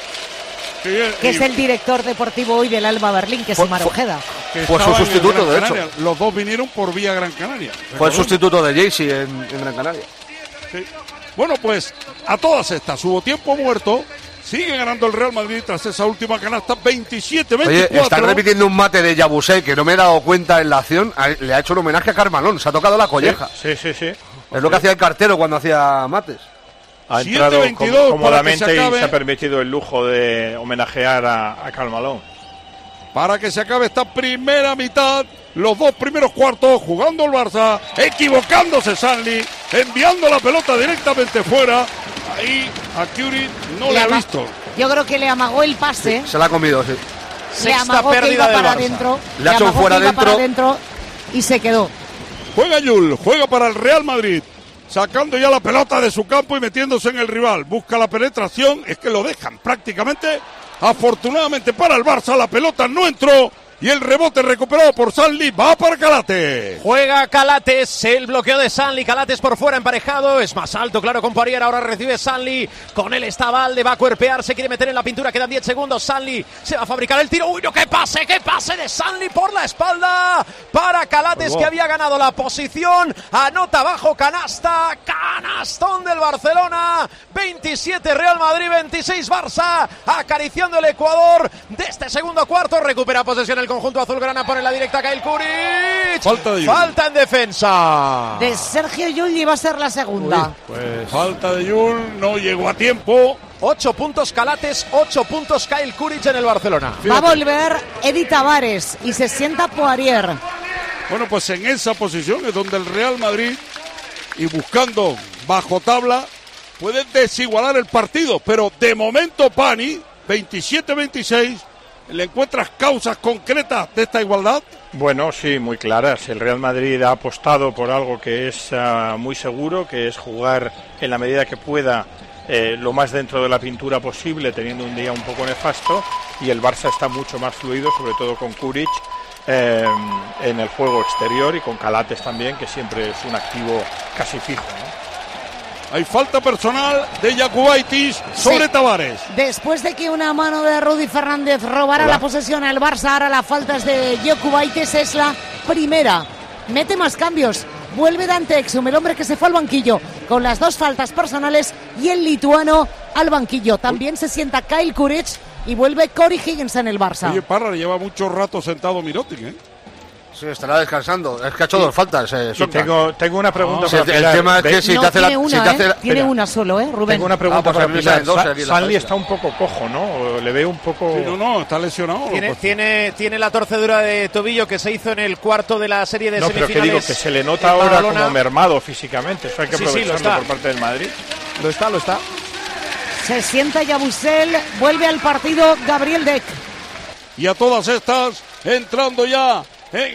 Sí, que y- es el director deportivo hoy del Alba Berlín, que es Fue- Omar fue- Ojeda. que Fue su estaba en el sustituto, Gran de hecho. Canaria. Los dos vinieron por vía Gran Canaria. Fue el ¿recordamos? sustituto de Jaycee en, en Gran Canaria. Sí. Bueno, pues a todas estas hubo tiempo muerto. Sigue ganando el Real Madrid tras esa última canasta, veintisiete veinticuatro. Oye, están repitiendo un mate de Yabusel que no me he dado cuenta en la acción. A- Le ha hecho un homenaje a Carmalón, se ha tocado la colleja. Sí, sí, sí. Es lo que hacía el cartero cuando hacía mates. Ha siete entrado veintidós com- para cómodamente que se acabe. y se ha permitido el lujo de homenajear a, a Karl Malone. Para que se acabe esta primera mitad, los dos primeros cuartos jugando el Barça, equivocándose Sanli, enviando la pelota directamente fuera. Ahí a Curie no le, Le ha ama- visto. Yo creo que le amagó el pase, Se la ha comido, sí. le Sexta amagó que pérdida iba del para Barça. adentro, Le ha hecho un amagó fuera que iba para dentro. adentro y se quedó. Juega Yul, juega para el Real Madrid, sacando ya la pelota de su campo y metiéndose en el rival. Busca la penetración, es que lo dejan prácticamente. Afortunadamente para el Barça, la pelota no entró y el rebote recuperado por Sanli va para Calates. Juega Calates, el bloqueo de Sanli, Calates por fuera emparejado, es más alto, claro, con Poirier, ahora recibe Sanli, con él está Valde, va a cuerpear, se quiere meter en la pintura, quedan diez segundos, Sanli se va a fabricar el tiro, uy, no, qué pase, qué pase de Sanli por la espalda, para Calates, oh, wow, que había ganado la posición, anota bajo canasta, canastón del Barcelona, veintisiete Real Madrid, veintiséis Barça, acariciando el Ecuador de este segundo cuarto, recupera posesión el conjunto azulgrana, pone la directa Kyle Kuric. Falta de Yul. Falta en defensa. De Sergio Yul y va a ser la segunda. Uy, pues falta de Yul, no llegó a tiempo. Ocho puntos Calates, ocho puntos Kyle Kuric en el Barcelona. Fíjate. Va a volver Edi Tavares y se sienta Poirier. Bueno, pues en esa posición es donde el Real Madrid, y buscando bajo tabla, puede desigualar el partido. Pero de momento, Pani, veintisiete veintiséis, ¿le encuentras causas concretas de esta igualdad? Bueno, sí, muy claras. El Real Madrid ha apostado por algo que es uh, muy seguro, que es jugar en la medida que pueda eh, lo más dentro de la pintura posible, teniendo un día un poco nefasto, y el Barça está mucho más fluido, sobre todo con Kuric eh, en el juego exterior, y con Calates también, que siempre es un activo casi fijo, ¿no? Hay falta personal de Jakubaitis sobre sí. Tavares. Después de que una mano de Rudy Fernández robara Hola. la posesión al Barça, ahora la falta es de Jakubaitis, es la primera. Mete más cambios. Vuelve Dante Exum, el hombre que se fue al banquillo con las dos faltas personales, y el lituano al banquillo. También se sienta Kyle Kuric y vuelve Corey Higgins en el Barça. Oye, Parra, lleva mucho rato sentado Mirotic, ¿eh? Sí, estará descansando. Es que ha hecho sí. dos faltas. Eh, y tengo, tengo una pregunta no, para sí, El tema es que si no, te hace tiene la... Una, si te eh, hace la, tiene mira, una solo, ¿eh, Rubén? Tengo una pregunta ah, pues para Pilar. Sa- Sanli está un poco cojo, ¿no? Le veo un poco... Sí, no, no, está lesionado. Tiene, pues, tiene, tiene la torcedura de tobillo que se hizo en el cuarto de la serie de no, semifinales. No, pero que digo, que se le nota ahora Badalona. Como mermado físicamente. Eso hay que sí, aprovecharlo sí, por parte del Madrid. Lo está, lo está. Se sienta Yabusel, vuelve al partido Gabriel Deck. Y a todas estas, entrando ya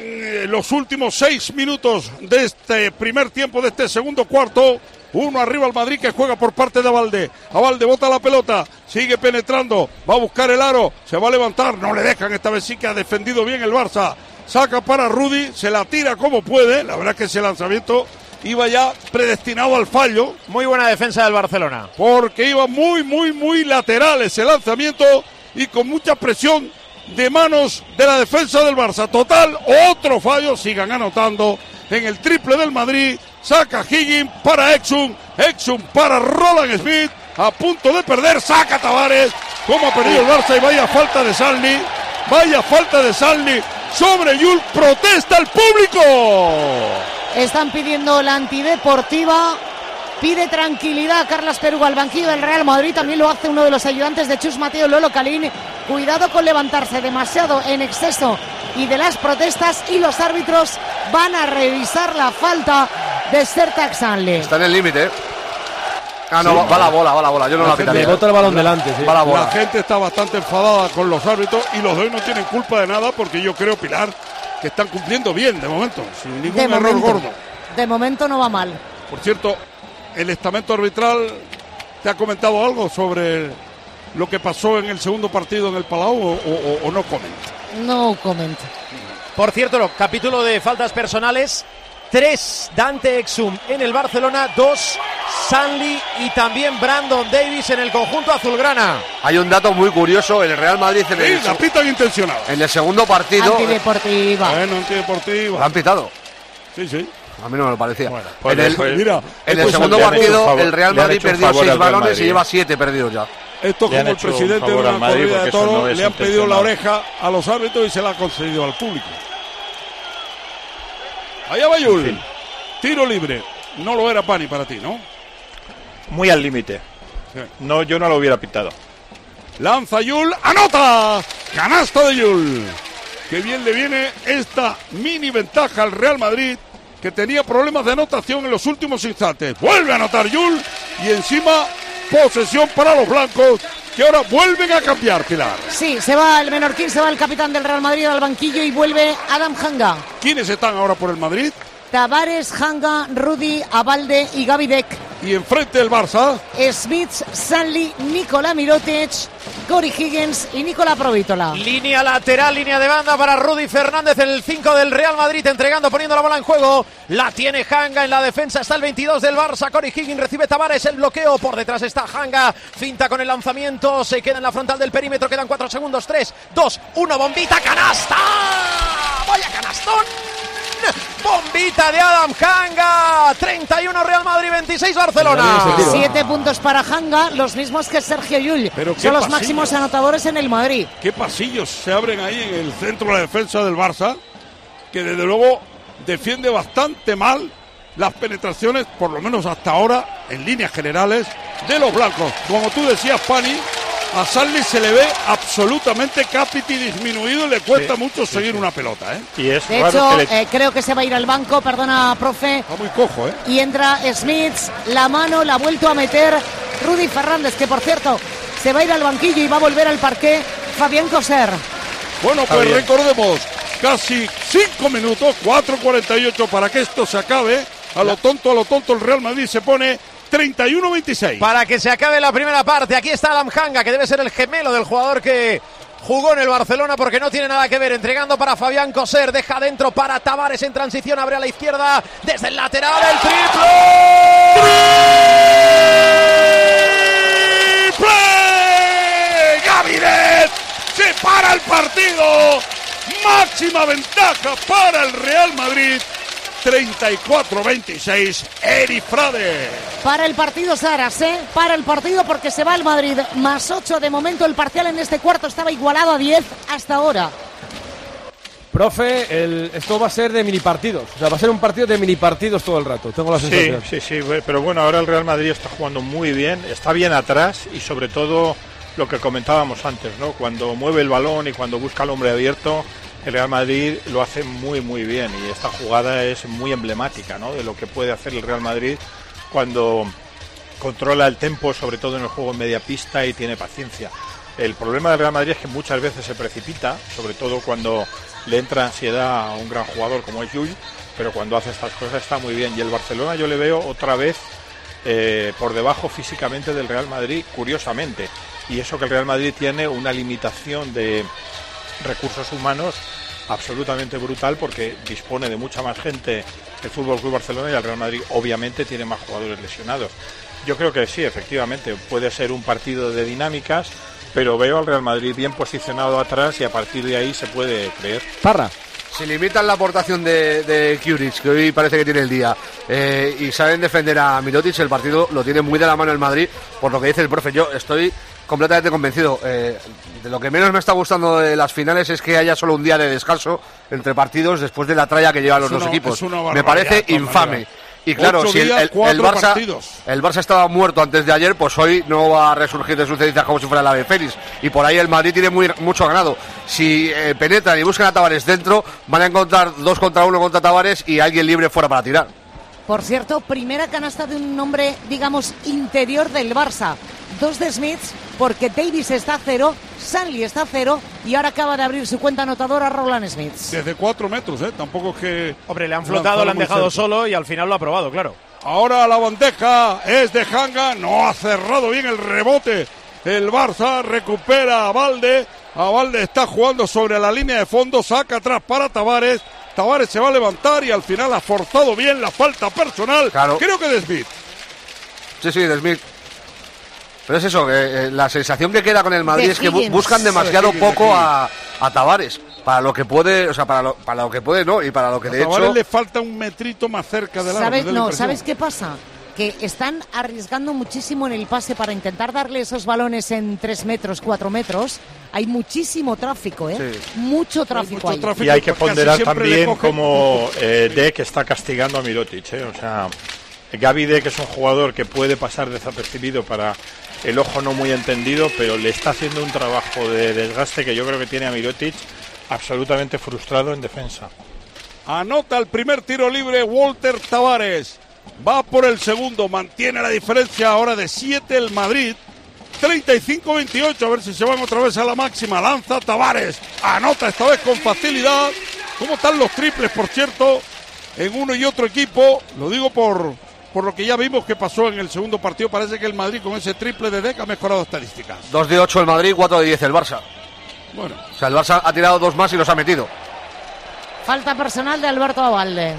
en los últimos seis minutos de este primer tiempo, de este segundo cuarto, uno arriba al Madrid, que juega por parte de Abalde. Abalde bota la pelota, sigue penetrando, va a buscar el aro, se va a levantar, no le dejan, esta vez sí que ha defendido bien el Barça. Saca para Rudy, se la tira como puede, la verdad es que ese lanzamiento iba ya predestinado al fallo. Muy buena defensa del Barcelona. Porque iba muy, muy, muy lateral ese lanzamiento y con mucha presión de manos de la defensa del Barça. Total, otro fallo, sigan anotando en el triple del Madrid. Saca Higgins para Exum, Exum para Roland Smith, a punto de perder, saca Tavares, como ha perdido el Barça, y vaya falta de Sanli, vaya falta de Sanli sobre Yul, protesta el público. Están pidiendo la antideportiva. Pide tranquilidad Carles Peruga al banquillo del Real Madrid. También lo hace uno de los ayudantes de Chus Mateo, Lolo Calín. Cuidado con levantarse demasiado en exceso y de las protestas, y los árbitros van a revisar la falta de Sertac Sanli. Está en el límite, ¿eh? Ah, no, sí, va, va la bola, va la bola. Yo no la, la pitaría. Le bota el balón delante, sí. Va la bola. La gente está bastante enfadada con los árbitros, y los dos no tienen culpa de nada, porque yo creo, Pilar, que están cumpliendo bien de momento, sin ningún de error momento, gordo. De momento no va mal. Por cierto, el estamento arbitral te ha comentado algo sobre lo que pasó en el segundo partido en el Palau, o, o, o no comenta. No comenta. Por cierto, capítulo de faltas personales. Tres Dante Exum en el Barcelona, dos Sanli y también Brandon Davis en el conjunto azulgrana. Hay un dato muy curioso, el Real Madrid en sí, el, la pitan intencionada. En el segundo partido. Antideportiva. Bueno, antideportiva. ¿La han pitado? Sí, sí. A mí no me lo parecía. Bueno, pues en el, pues, mira, en el segundo partido favor, el Real Madrid perdió seis balones Madrid, y lleva siete perdidos ya. Esto como el presidente de una corrida de toros, no le han pedido la oreja a los árbitros y se la ha concedido al público. Allá va Yul. En fin. Tiro libre. No lo era Pani para ti, ¿no? Muy al límite. Sí. No, yo no lo hubiera pitado. Lanza Yul. ¡Anota! Canasta de Yul. Qué bien le viene esta mini ventaja al Real Madrid, que tenía problemas de anotación en los últimos instantes. Vuelve a anotar Yul, y encima posesión para los blancos, que ahora vuelven a cambiar, Pilar. Sí, se va el menorquín, se va el capitán del Real Madrid al banquillo y vuelve Adam Hanga. ¿Quiénes están ahora por el Madrid? Tavares, Hanga, Rudy, Abalde y Gaby Deck. Y enfrente el Barça. Smith, Stanley, Nikola Mirotic, Cory Higgins y Nikola Provítola. Línea lateral, línea de banda para Rudy Fernández, el cinco del Real Madrid, entregando, poniendo la bola en juego. La tiene Hanga en la defensa, está el veintidós del Barça. Cory Higgins recibe Tavares, el bloqueo. Por detrás está Hanga, finta con el lanzamiento. Se queda en la frontal del perímetro, quedan cuatro segundos. tres, dos, uno, bombita, canasta. ¡Vaya canastón! Bombita de Adam Hanga. treinta y uno Real Madrid, veintiséis Barcelona. Siete puntos para Hanga, los mismos que Sergio Llull. Pero son los pasillo. máximos anotadores en el Madrid. ¿Qué pasillos se abren ahí en el centro de la defensa del Barça? Que desde luego defiende bastante mal las penetraciones, por lo menos hasta ahora, en líneas generales, de los blancos. Como tú decías, Pani, a Stanley se le ve absolutamente capiti disminuido y le cuesta sí, mucho seguir sí, sí. una pelota, ¿eh? Y es de raro hecho, que le... eh, creo que se va a ir al banco, perdona, profe. Está muy cojo, ¿eh? Y entra Smith, la mano la ha vuelto a meter Rudy Fernández, que por cierto, se va a ir al banquillo y va a volver al parqué Fabián Coser. Bueno, pues recordemos, casi cinco minutos, cuatro cuarenta y ocho para que esto se acabe. A lo tonto, a lo tonto, el Real Madrid se pone treinta y uno veintiséis. Para que se acabe la primera parte, aquí está Adam Hanga, que debe ser el gemelo del jugador que jugó en el Barcelona, porque no tiene nada que ver. Entregando para Fabián Coser, deja dentro para Tavares en transición, abre a la izquierda, desde el lateral, el triple. ¡Triple! ¡Gabinet! Se para el partido. Máxima ventaja para el Real Madrid. treinta y cuatro veintiséis, Eri Frade. Para el partido, Saras, ¿eh? Para el partido, porque se va el Madrid. Más ocho de momento, el parcial en este cuarto estaba igualado a diez hasta ahora. Profe, el, esto va a ser de mini partidos. O sea, va a ser un partido de mini partidos todo el rato. Tengo la sensación. Sí, sí, sí. Pero bueno, ahora el Real Madrid está jugando muy bien. Está bien atrás y sobre todo lo que comentábamos antes, ¿no? Cuando mueve el balón y cuando busca al hombre abierto, el Real Madrid lo hace muy muy bien y esta jugada es muy emblemática, ¿no?, de lo que puede hacer el Real Madrid cuando controla el tempo, sobre todo en el juego en media pista, y tiene paciencia. El problema del Real Madrid es que muchas veces se precipita, sobre todo cuando le entra ansiedad a un gran jugador como es Llull, pero cuando hace estas cosas está muy bien. Y el Barcelona yo le veo otra vez eh, por debajo físicamente del Real Madrid, curiosamente, y eso que el Real Madrid tiene una limitación de recursos humanos absolutamente brutal, porque dispone de mucha más gente el Fútbol Club Barcelona, y el Real Madrid obviamente tiene más jugadores lesionados. Yo creo que sí, efectivamente puede ser un partido de dinámicas, pero veo al Real Madrid bien posicionado atrás y a partir de ahí se puede creer. Parra. Si limitan la aportación de, de Kuric, que hoy parece que tiene el día, eh, y saben defender a Mirotic, el partido lo tiene muy de la mano el Madrid, por lo que dice el profe. Yo estoy completamente convencido. Eh, de lo que menos me está gustando de las finales es que haya solo un día de descanso entre partidos después de la tralla que llevan los una, dos equipos. Me parece infame. Y claro, Ocho si el, el, el, Barça, el Barça estaba muerto antes de ayer, pues hoy no va a resurgir de sus cenizas como si fuera el ave fénix. Y por ahí el Madrid tiene muy, mucho ganado. Si eh, penetran y buscan a Tavares dentro, van a encontrar dos contra uno contra Tavares y alguien libre fuera para tirar. Por cierto, primera canasta de un hombre, digamos, interior del Barça. Dos de Smith, porque Davis está a cero, Stanley está a cero, y ahora acaba de abrir su cuenta anotadora Roland Smith. Desde cuatro metros, ¿eh? Tampoco es que... Hombre, le han flotado, le han dejado cerca. Solo y al final lo ha probado, claro. Ahora la bandeja es de Hanga, no ha cerrado bien el rebote. El Barça recupera a Valde. A Valde está jugando sobre la línea de fondo, saca atrás para Tavares. Tavares se va a levantar y al final ha forzado bien la falta personal. Claro. Creo que de Smith. Sí, sí, de Smith. Pero es eso, que eh, la sensación que queda con el Madrid de es que bu buscan demasiado de poco a, a Tavares. Para lo que puede, o sea, para lo, para lo que puede, no, y para lo que a de Tavares hecho... le falta un metrito más cerca del ¿Sabes? árbol. No, ¿sabes qué pasa? Que están arriesgando muchísimo en el pase para intentar darle esos balones en tres metros, cuatro metros. Hay muchísimo tráfico, ¿eh? Sí. Mucho tráfico, hay mucho tráfico Y hay que ponderar también como eh, Dek está castigando a Mirotic, ¿eh? O sea, Gaby Dek es un jugador que puede pasar desapercibido para el ojo no muy entendido, pero le está haciendo un trabajo de desgaste que yo creo que tiene a Mirotic absolutamente frustrado en defensa. Anota el primer tiro libre Walter Tavares. Va por el segundo, mantiene la diferencia ahora de siete el Madrid. treinta y cinco veintiocho, a ver si se van otra vez a la máxima. Lanza Tavares, anota esta vez con facilidad. ¿Cómo están los triples, por cierto, en uno y otro equipo? Lo digo por por lo que ya vimos que pasó en el segundo partido, parece que el Madrid con ese triple de Dec ha mejorado estadísticas. dos de ocho el Madrid, cuatro de diez el Barça. Bueno. O sea, el Barça ha tirado dos más y los ha metido. Falta personal de Alberto Abalde.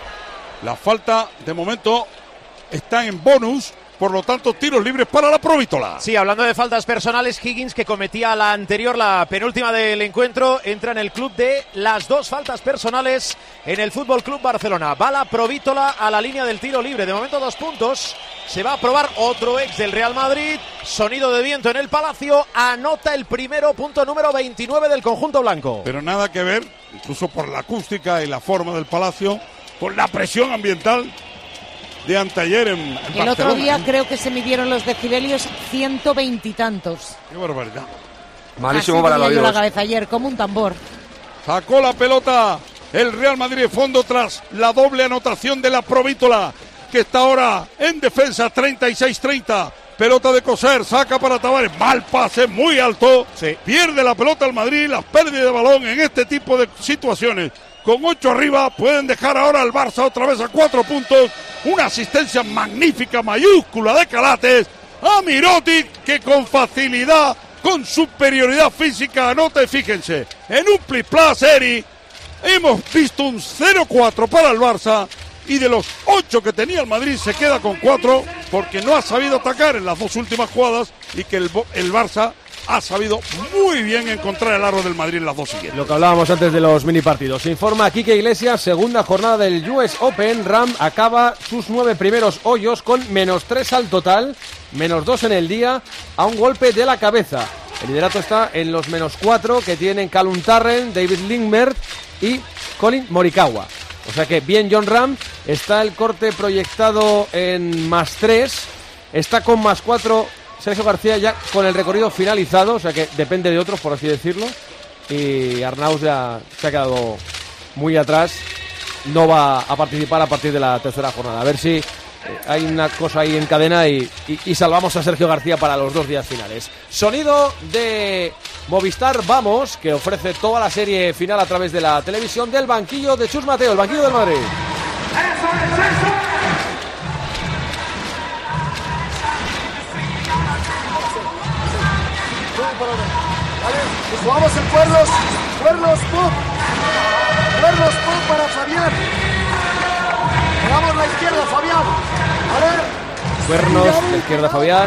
La falta, de momento, está en bonus. Por lo tanto, tiros libres para la Provítola. Sí, hablando de faltas personales, Higgins, que cometía la anterior, la penúltima del encuentro, entra en el club de las dos faltas personales en el Fútbol Club Barcelona. Va la Provítola a la línea del tiro libre. De momento, dos puntos. Se va a probar otro ex del Real Madrid. Sonido de viento en el Palacio. Anota el primero, punto número veintinueve del conjunto blanco. Pero nada que ver, incluso por la acústica y la forma del Palacio, con la presión ambiental de anteayer en, en El Barcelona. otro día creo que se midieron los decibelios ciento veintitantos. Qué barbaridad. Malísimo para los oídos. oídos. La cabeza ayer, como un tambor. Sacó la pelota el Real Madrid de fondo tras la doble anotación de la Provítola, que está ahora en defensa, treinta y seis treinta. Pelota de Coser, saca para Tavares, mal pase, muy alto. Sí. Pierde la pelota el Madrid, la pérdida de balón en este tipo de situaciones. Con ocho arriba pueden dejar ahora al Barça otra vez a cuatro puntos. Una asistencia magnífica, mayúscula de Calates a Mirotic, que con facilidad, con superioridad física anota. Y fíjense, en un plis plus, Eri, hemos visto un cero cuatro para el Barça. Y de los ocho que tenía el Madrid se queda con cuatro porque no ha sabido atacar en las dos últimas jugadas y que el, el Barça ha sabido muy bien encontrar el aro del Madrid en las dos siguientes. Lo que hablábamos antes de los mini partidos. Informa Quique Iglesias, segunda jornada del U S Open. Ram acaba sus nueve primeros hoyos con menos tres al total, menos dos en el día, a un golpe de la cabeza. El liderato está en los menos cuatro que tienen Callum Tarren, David Lindmer y Colin Morikawa. O sea que bien John Ram, está el corte proyectado en más tres, está con más cuatro Sergio García ya con el recorrido finalizado, o sea que depende de otros, por así decirlo, y Arnaus ya se ha quedado muy atrás, no va a participar a partir de la tercera jornada. A ver si hay una cosa ahí en cadena y, y, y salvamos a Sergio García para los dos días finales. Sonido de Movistar Vamos, que ofrece toda la serie final a través de la televisión del banquillo de Chus Mateo, el banquillo del Madrid. Jugamos en cuernos, cuernos, pop, cuernos, pop para Fabián. Jugamos la izquierda, Fabián. A ver. Cuernos, la izquierda, Fabián.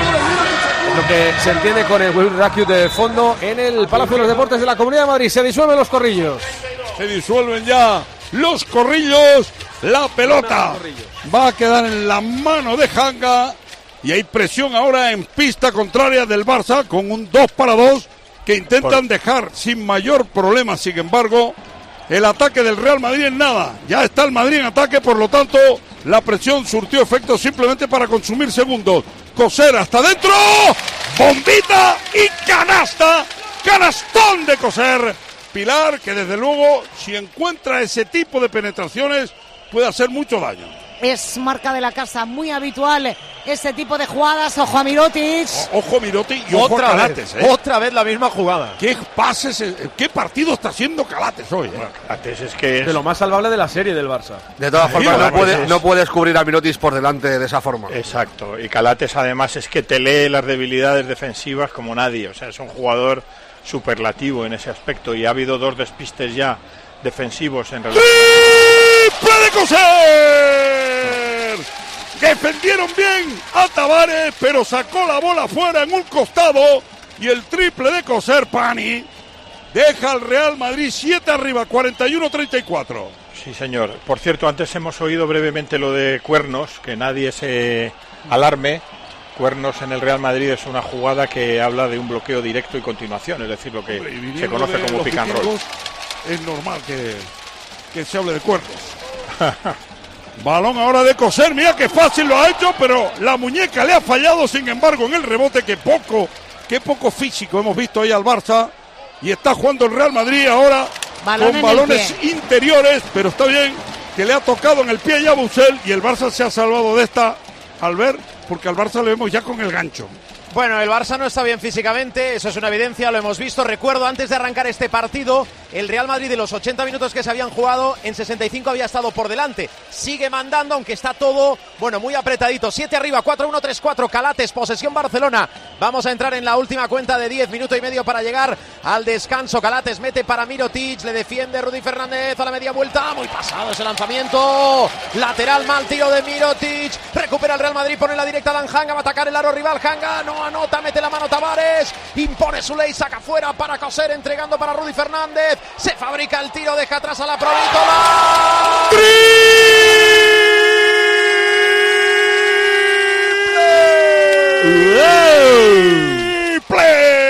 Lo que se entiende con el Will Rakiut de fondo en el Palacio de los Deportes de la Comunidad de Madrid. Se disuelven los corrillos. Se disuelven ya los corrillos. La pelota va a quedar en la mano de Hanga. Y hay presión ahora en pista contraria del Barça con un dos para dos que intentan dejar sin mayor problema. Sin embargo, el ataque del Real Madrid en nada. Ya está el Madrid en ataque, por lo tanto, la presión surtió efecto simplemente para consumir segundos. Coser hasta adentro, bombita y canasta, canastón de Coser. Pilar, que desde luego, si encuentra ese tipo de penetraciones, puede hacer mucho daño. Es marca de la casa, muy habitual ese tipo de jugadas. Ojo a Mirotic. O, ojo a Mirotic y ojo otra a Calates. Vez, ¿eh? Otra vez la misma jugada. ¿Qué pases, qué partido está haciendo Calates hoy? ¿eh? Bueno, Calates es que es de lo más salvable de la serie del Barça. De todas Sí, formas, no, Calates puede, es- no puedes cubrir a Mirotic por delante de esa forma. Exacto, y Calates además es que te lee las debilidades defensivas como nadie, o sea, es un jugador superlativo en ese aspecto y ha habido dos despistes ya defensivos en relación. ¡Triple de Coser! Defendieron bien a Tavares, pero sacó la bola fuera en un costado y el triple de Coser, Pani, deja al Real Madrid siete arriba, cuarenta y uno treinta y cuatro. Sí, señor. Por cierto, antes hemos oído brevemente lo de Cuernos, que nadie se alarme. Cuernos en el Real Madrid es una jugada que habla de un bloqueo directo y continuación, es decir, lo que Y se conoce de como los pick and roll. vikingos, es normal que, que se hable de cuernos. Balón ahora de Coser, mira qué fácil lo ha hecho, pero la muñeca le ha fallado, sin embargo, en el rebote, que poco, qué poco físico hemos visto ahí al Barça. Y está jugando el Real Madrid ahora Balón con en balones el pie. interiores, pero está bien que le ha tocado en el pie ya a Bussell y el Barça se ha salvado de esta al ver, porque al Barça le vemos ya con el gancho. Bueno, el Barça no está bien físicamente, eso es una evidencia, lo hemos visto. Recuerdo, antes de arrancar este partido, el Real Madrid de los ochenta minutos que se habían jugado, en sesenta y cinco había estado por delante. Sigue mandando, aunque está todo, bueno, muy apretadito. siete arriba, cuatro uno tres cuatro, Calates, posesión Barcelona. Vamos a entrar en la última cuenta de diez, minuto y medio para llegar al descanso. Calates mete para Mirotic, le defiende Rudy Fernández a la media vuelta. Muy pasado ese lanzamiento. Lateral, mal tiro de Mirotic. Recupera el Real Madrid, pone la directa Dan Hanga, va a atacar el aro rival. Hanga no anota, mete la mano Tavares. Impone su ley, saca fuera para coser, entregando para Rudy Fernández. Se fabrica el tiro, deja atrás a la Provítola. ¡Triple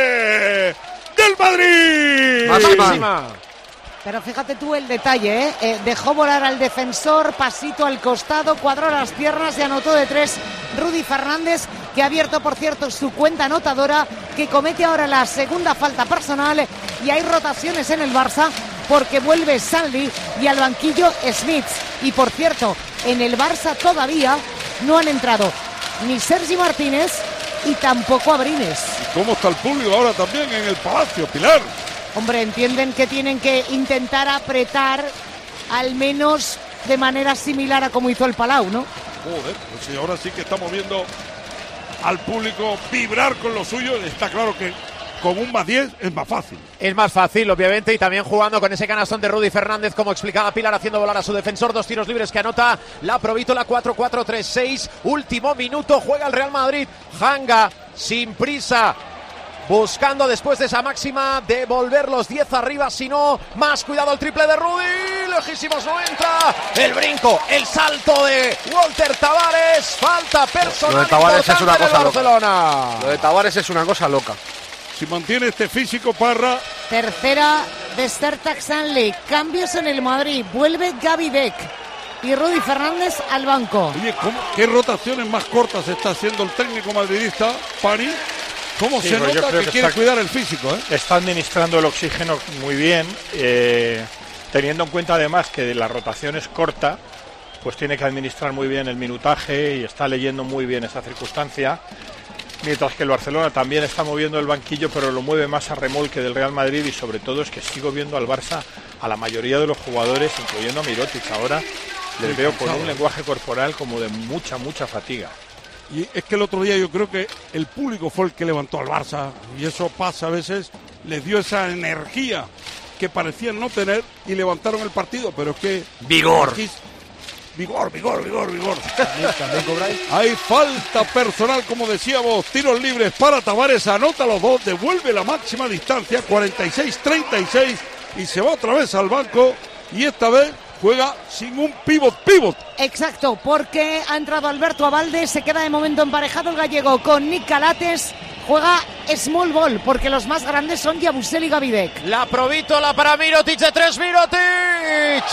del Madrid! Máxima. Pero fíjate tú el detalle, ¿eh? Eh, dejó volar al defensor, pasito al costado, cuadró las piernas y anotó de tres Rudy Fernández, que ha abierto, por cierto, su cuenta anotadora, que comete ahora la segunda falta personal, y hay rotaciones en el Barça porque vuelve Sanli y al banquillo Smith. Y por cierto, en el Barça todavía no han entrado ni Sergi Martínez y tampoco Abrines. ¿Cómo está el público ahora también en el Palacio, Pilar? Hombre, entienden que tienen que intentar apretar al menos de manera similar a como hizo el Palau, ¿no? Joder, pues sí, ahora sí que estamos viendo al público vibrar con lo suyo. Está claro que con un más diez es más fácil. Es más fácil, obviamente, y también jugando con ese canastón de Rudy Fernández, como explicaba Pilar, haciendo volar a su defensor. Dos tiros libres que anota la Provítola. Cuatro cuatro tres seis, último minuto, juega el Real Madrid. Hanga, sin prisa, buscando después de esa máxima devolver los diez arriba, si no, más cuidado el triple de Rudy, lejísimos, no entra, el brinco, el salto de Walter Tavares, falta personal. Lo de Tavares es una cosa Barcelona. loca. Lo de Tavares es una cosa loca. Si mantiene este físico, Parra. Tercera de Sertac Sanli, cambios en el Madrid, vuelve Gavi Deck y Rudy Fernández al banco. Oye, ¿cómo, qué rotaciones más cortas está haciendo el técnico madridista, Pani? ¿Cómo sí, se pues nota que, que quiere está, cuidar el físico? ¿eh? Está administrando el oxígeno muy bien, eh, teniendo en cuenta además que la rotación es corta, pues tiene que administrar muy bien el minutaje y está leyendo muy bien esa circunstancia, mientras que el Barcelona también está moviendo el banquillo, pero lo mueve más a remolque del Real Madrid, y sobre todo es que sigo viendo al Barça, a la mayoría de los jugadores, incluyendo a Mirotic ahora, les veo con un lenguaje corporal como de mucha, mucha fatiga. Y es que el otro día yo creo que el público fue el que levantó al Barça, y eso pasa a veces, les dio esa energía que parecían no tener y levantaron el partido, pero es que... ¡Vigor! Aquí, vigor, vigor, vigor, vigor. ¿También cobráis? Hay falta personal, como decíamos, tiros libres para Tavares, anota los dos, devuelve la máxima distancia, cuarenta y seis treinta y seis, y se va otra vez al banco, y esta vez juega sin un pivot, pivot. Exacto, porque ha entrado Alberto Abalde, se queda de momento emparejado el gallego con Nick Calates, juega small ball, porque los más grandes son Yabusel y Gavidec. La Provítola para Mirotic de tres, Mirotic.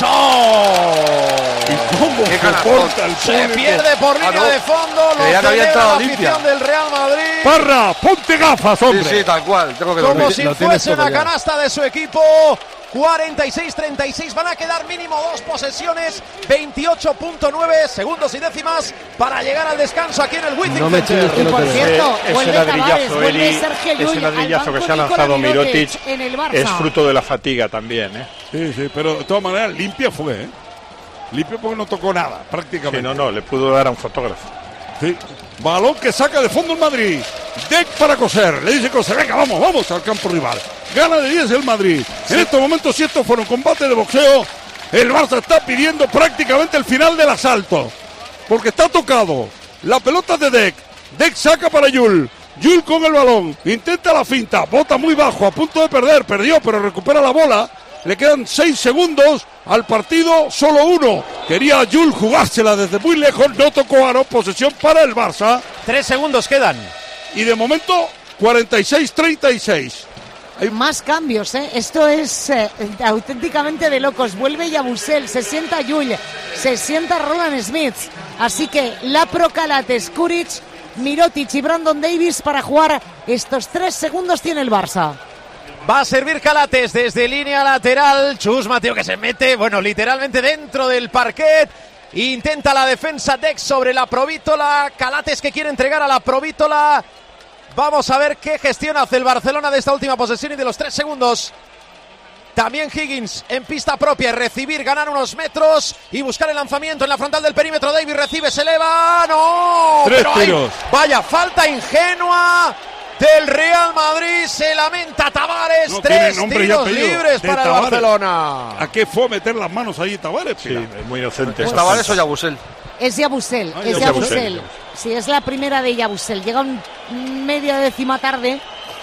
¡Oh! ¿Y cómo se porta el Se público? pierde por línea Ah, no. de fondo, lo Que ya no había celebra entrado la limpia. afición del Real Madrid. Parra, ponte gafas, hombre. Sí, sí, tal cual. Tengo que Como dormir. si Lo tienes fuese todo una ya. canasta de su equipo. cuarenta y seis treinta y seis, van a quedar mínimo dos posesiones, veintiocho punto nueve segundos y décimas para llegar al descanso aquí en el Withing No me Center. chingues que no Por te- cierto, ese vuelve ladrillazo, Tavares, vuelve Eli, Sergio Llull ese al ladrillazo banco que se ha Nikola lanzado Mirotic Mirotic en el Barça. es fruto de la fatiga también, ¿eh? Sí, sí, pero de todas maneras limpia fue, ¿eh? Limpia porque no tocó nada, prácticamente. Sí, no, no, le pudo dar a un fotógrafo. Sí. Balón que saca de fondo el Madrid. Deck para Coser. Le dice Coser, venga, vamos, vamos al campo rival. Gana de diez el Madrid. En estos momentos, si esto fuera un combate de boxeo, el Barça está pidiendo prácticamente el final del asalto. Porque está tocado. La pelota de Deck. Deck saca para Yul. Yul con el balón. Intenta la finta. Bota muy bajo. A punto de perder. Perdió, pero recupera la bola. Le quedan seis segundos al partido, solo uno. Quería Yul jugársela desde muy lejos, no tocó aro, posesión para el Barça. Tres segundos quedan. Y de momento, cuarenta y seis treinta y seis. Hay más cambios, ¿eh? Esto es eh, auténticamente de locos. Vuelve Yabusel, se sienta Yul, se sienta Roland Smith. Así que Lapro, Calates, Kuric, Mirotic y Brandon Davis para jugar estos tres segundos tiene el Barça. Va a servir Calates desde línea lateral. Chus Mateo que se mete, bueno, literalmente dentro del parquet. Intenta la defensa Deck sobre la Provítola. Calates que quiere entregar a la Provítola. Vamos a ver qué gestión hace el Barcelona de esta última posesión y de los tres segundos. También Higgins en pista propia, recibir, ganar unos metros y buscar el lanzamiento en la frontal del perímetro. Davis recibe, se eleva, ¡no! Tres Pero hay, tiros. vaya falta ingenua del Real Madrid, se lamenta Tavares, No tres tiene nombre y tiros apellido libres de para el Tavares. Barcelona. ¿A qué fue meter las manos ahí Tavares? Sí, es muy inocente. ¿Es Tavares o Yabusel? Es Yabusel, Ah, es Yabusel. Yabusel. Sí, es la primera de Yabusel. Llega un media décima tarde.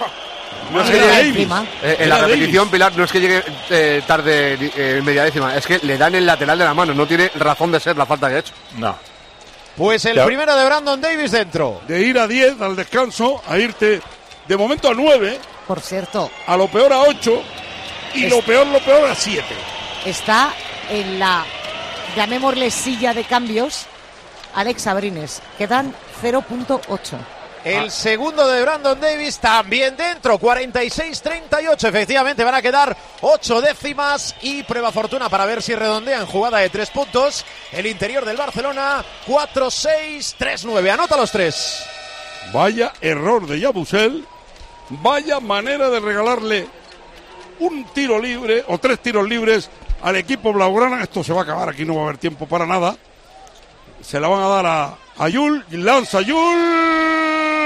No es Y que le da llegue, encima. eh, en la repetición, Pilar, no es que llegue eh, tarde eh, en media décima, es que le dan el lateral de la mano, no tiene razón de ser la falta que ha hecho. No. Pues el Ya. primero de Brandon Davis dentro. De ir a diez al descanso, a irte de momento a nueve, Por cierto, a lo peor a ocho y Es- lo peor, lo peor a siete. está en la, llamémosle silla de cambios, Alex Abrines. Quedan cero punto ocho. El segundo de Brandon Davis también dentro, cuarenta y seis treinta y ocho. Efectivamente van a quedar ocho décimas y prueba fortuna para ver si redondea en jugada de tres puntos. El interior del Barcelona, cuatro seis tres nueve. Anota los tres. Vaya error de Yabusel, vaya manera de regalarle un tiro libre o tres tiros libres al equipo blaugrana. Esto se va a acabar, aquí no va a haber tiempo para nada. Se la van a dar a, a Yul, y lanza Yul.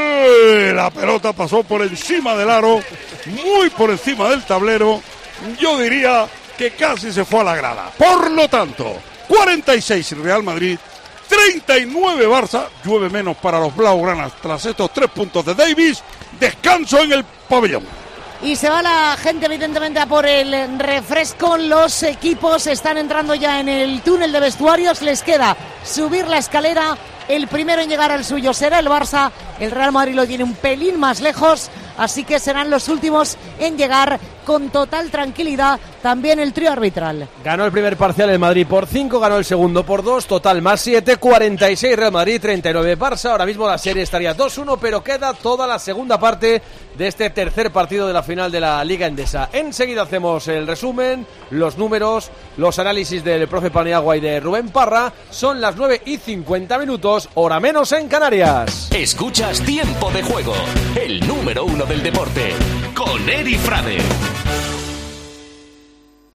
La pelota pasó por encima del aro, muy por encima del tablero. Yo diría que casi se fue a la grada. Por lo tanto, cuarenta y seis Real Madrid, treinta y nueve Barça. Llueve menos para los blaugranas tras estos tres puntos de Davis. Descanso en el pabellón. Y se va la gente evidentemente a por el refresco. Los equipos están entrando ya en el túnel de vestuarios. Les queda subir la escalera. El primero en llegar al suyo será el Barça. El Real Madrid lo tiene un pelín más lejos. Así que serán los últimos en llegar con total tranquilidad. También el trío arbitral. Ganó el primer parcial el Madrid por cinco, ganó el segundo por dos, total más siete, cuarenta y seis Real Madrid, treinta y nueve Barça. Ahora mismo la serie estaría dos uno, pero queda toda la segunda parte de este tercer partido de la final de la Liga Endesa. Enseguida hacemos el resumen, los números, los análisis del profe Paniagua y de Rubén Parra. Son las nueve y cincuenta minutos, hora menos en Canarias. Escuchas Tiempo de Juego, el número uno del deporte, con Eri Frade.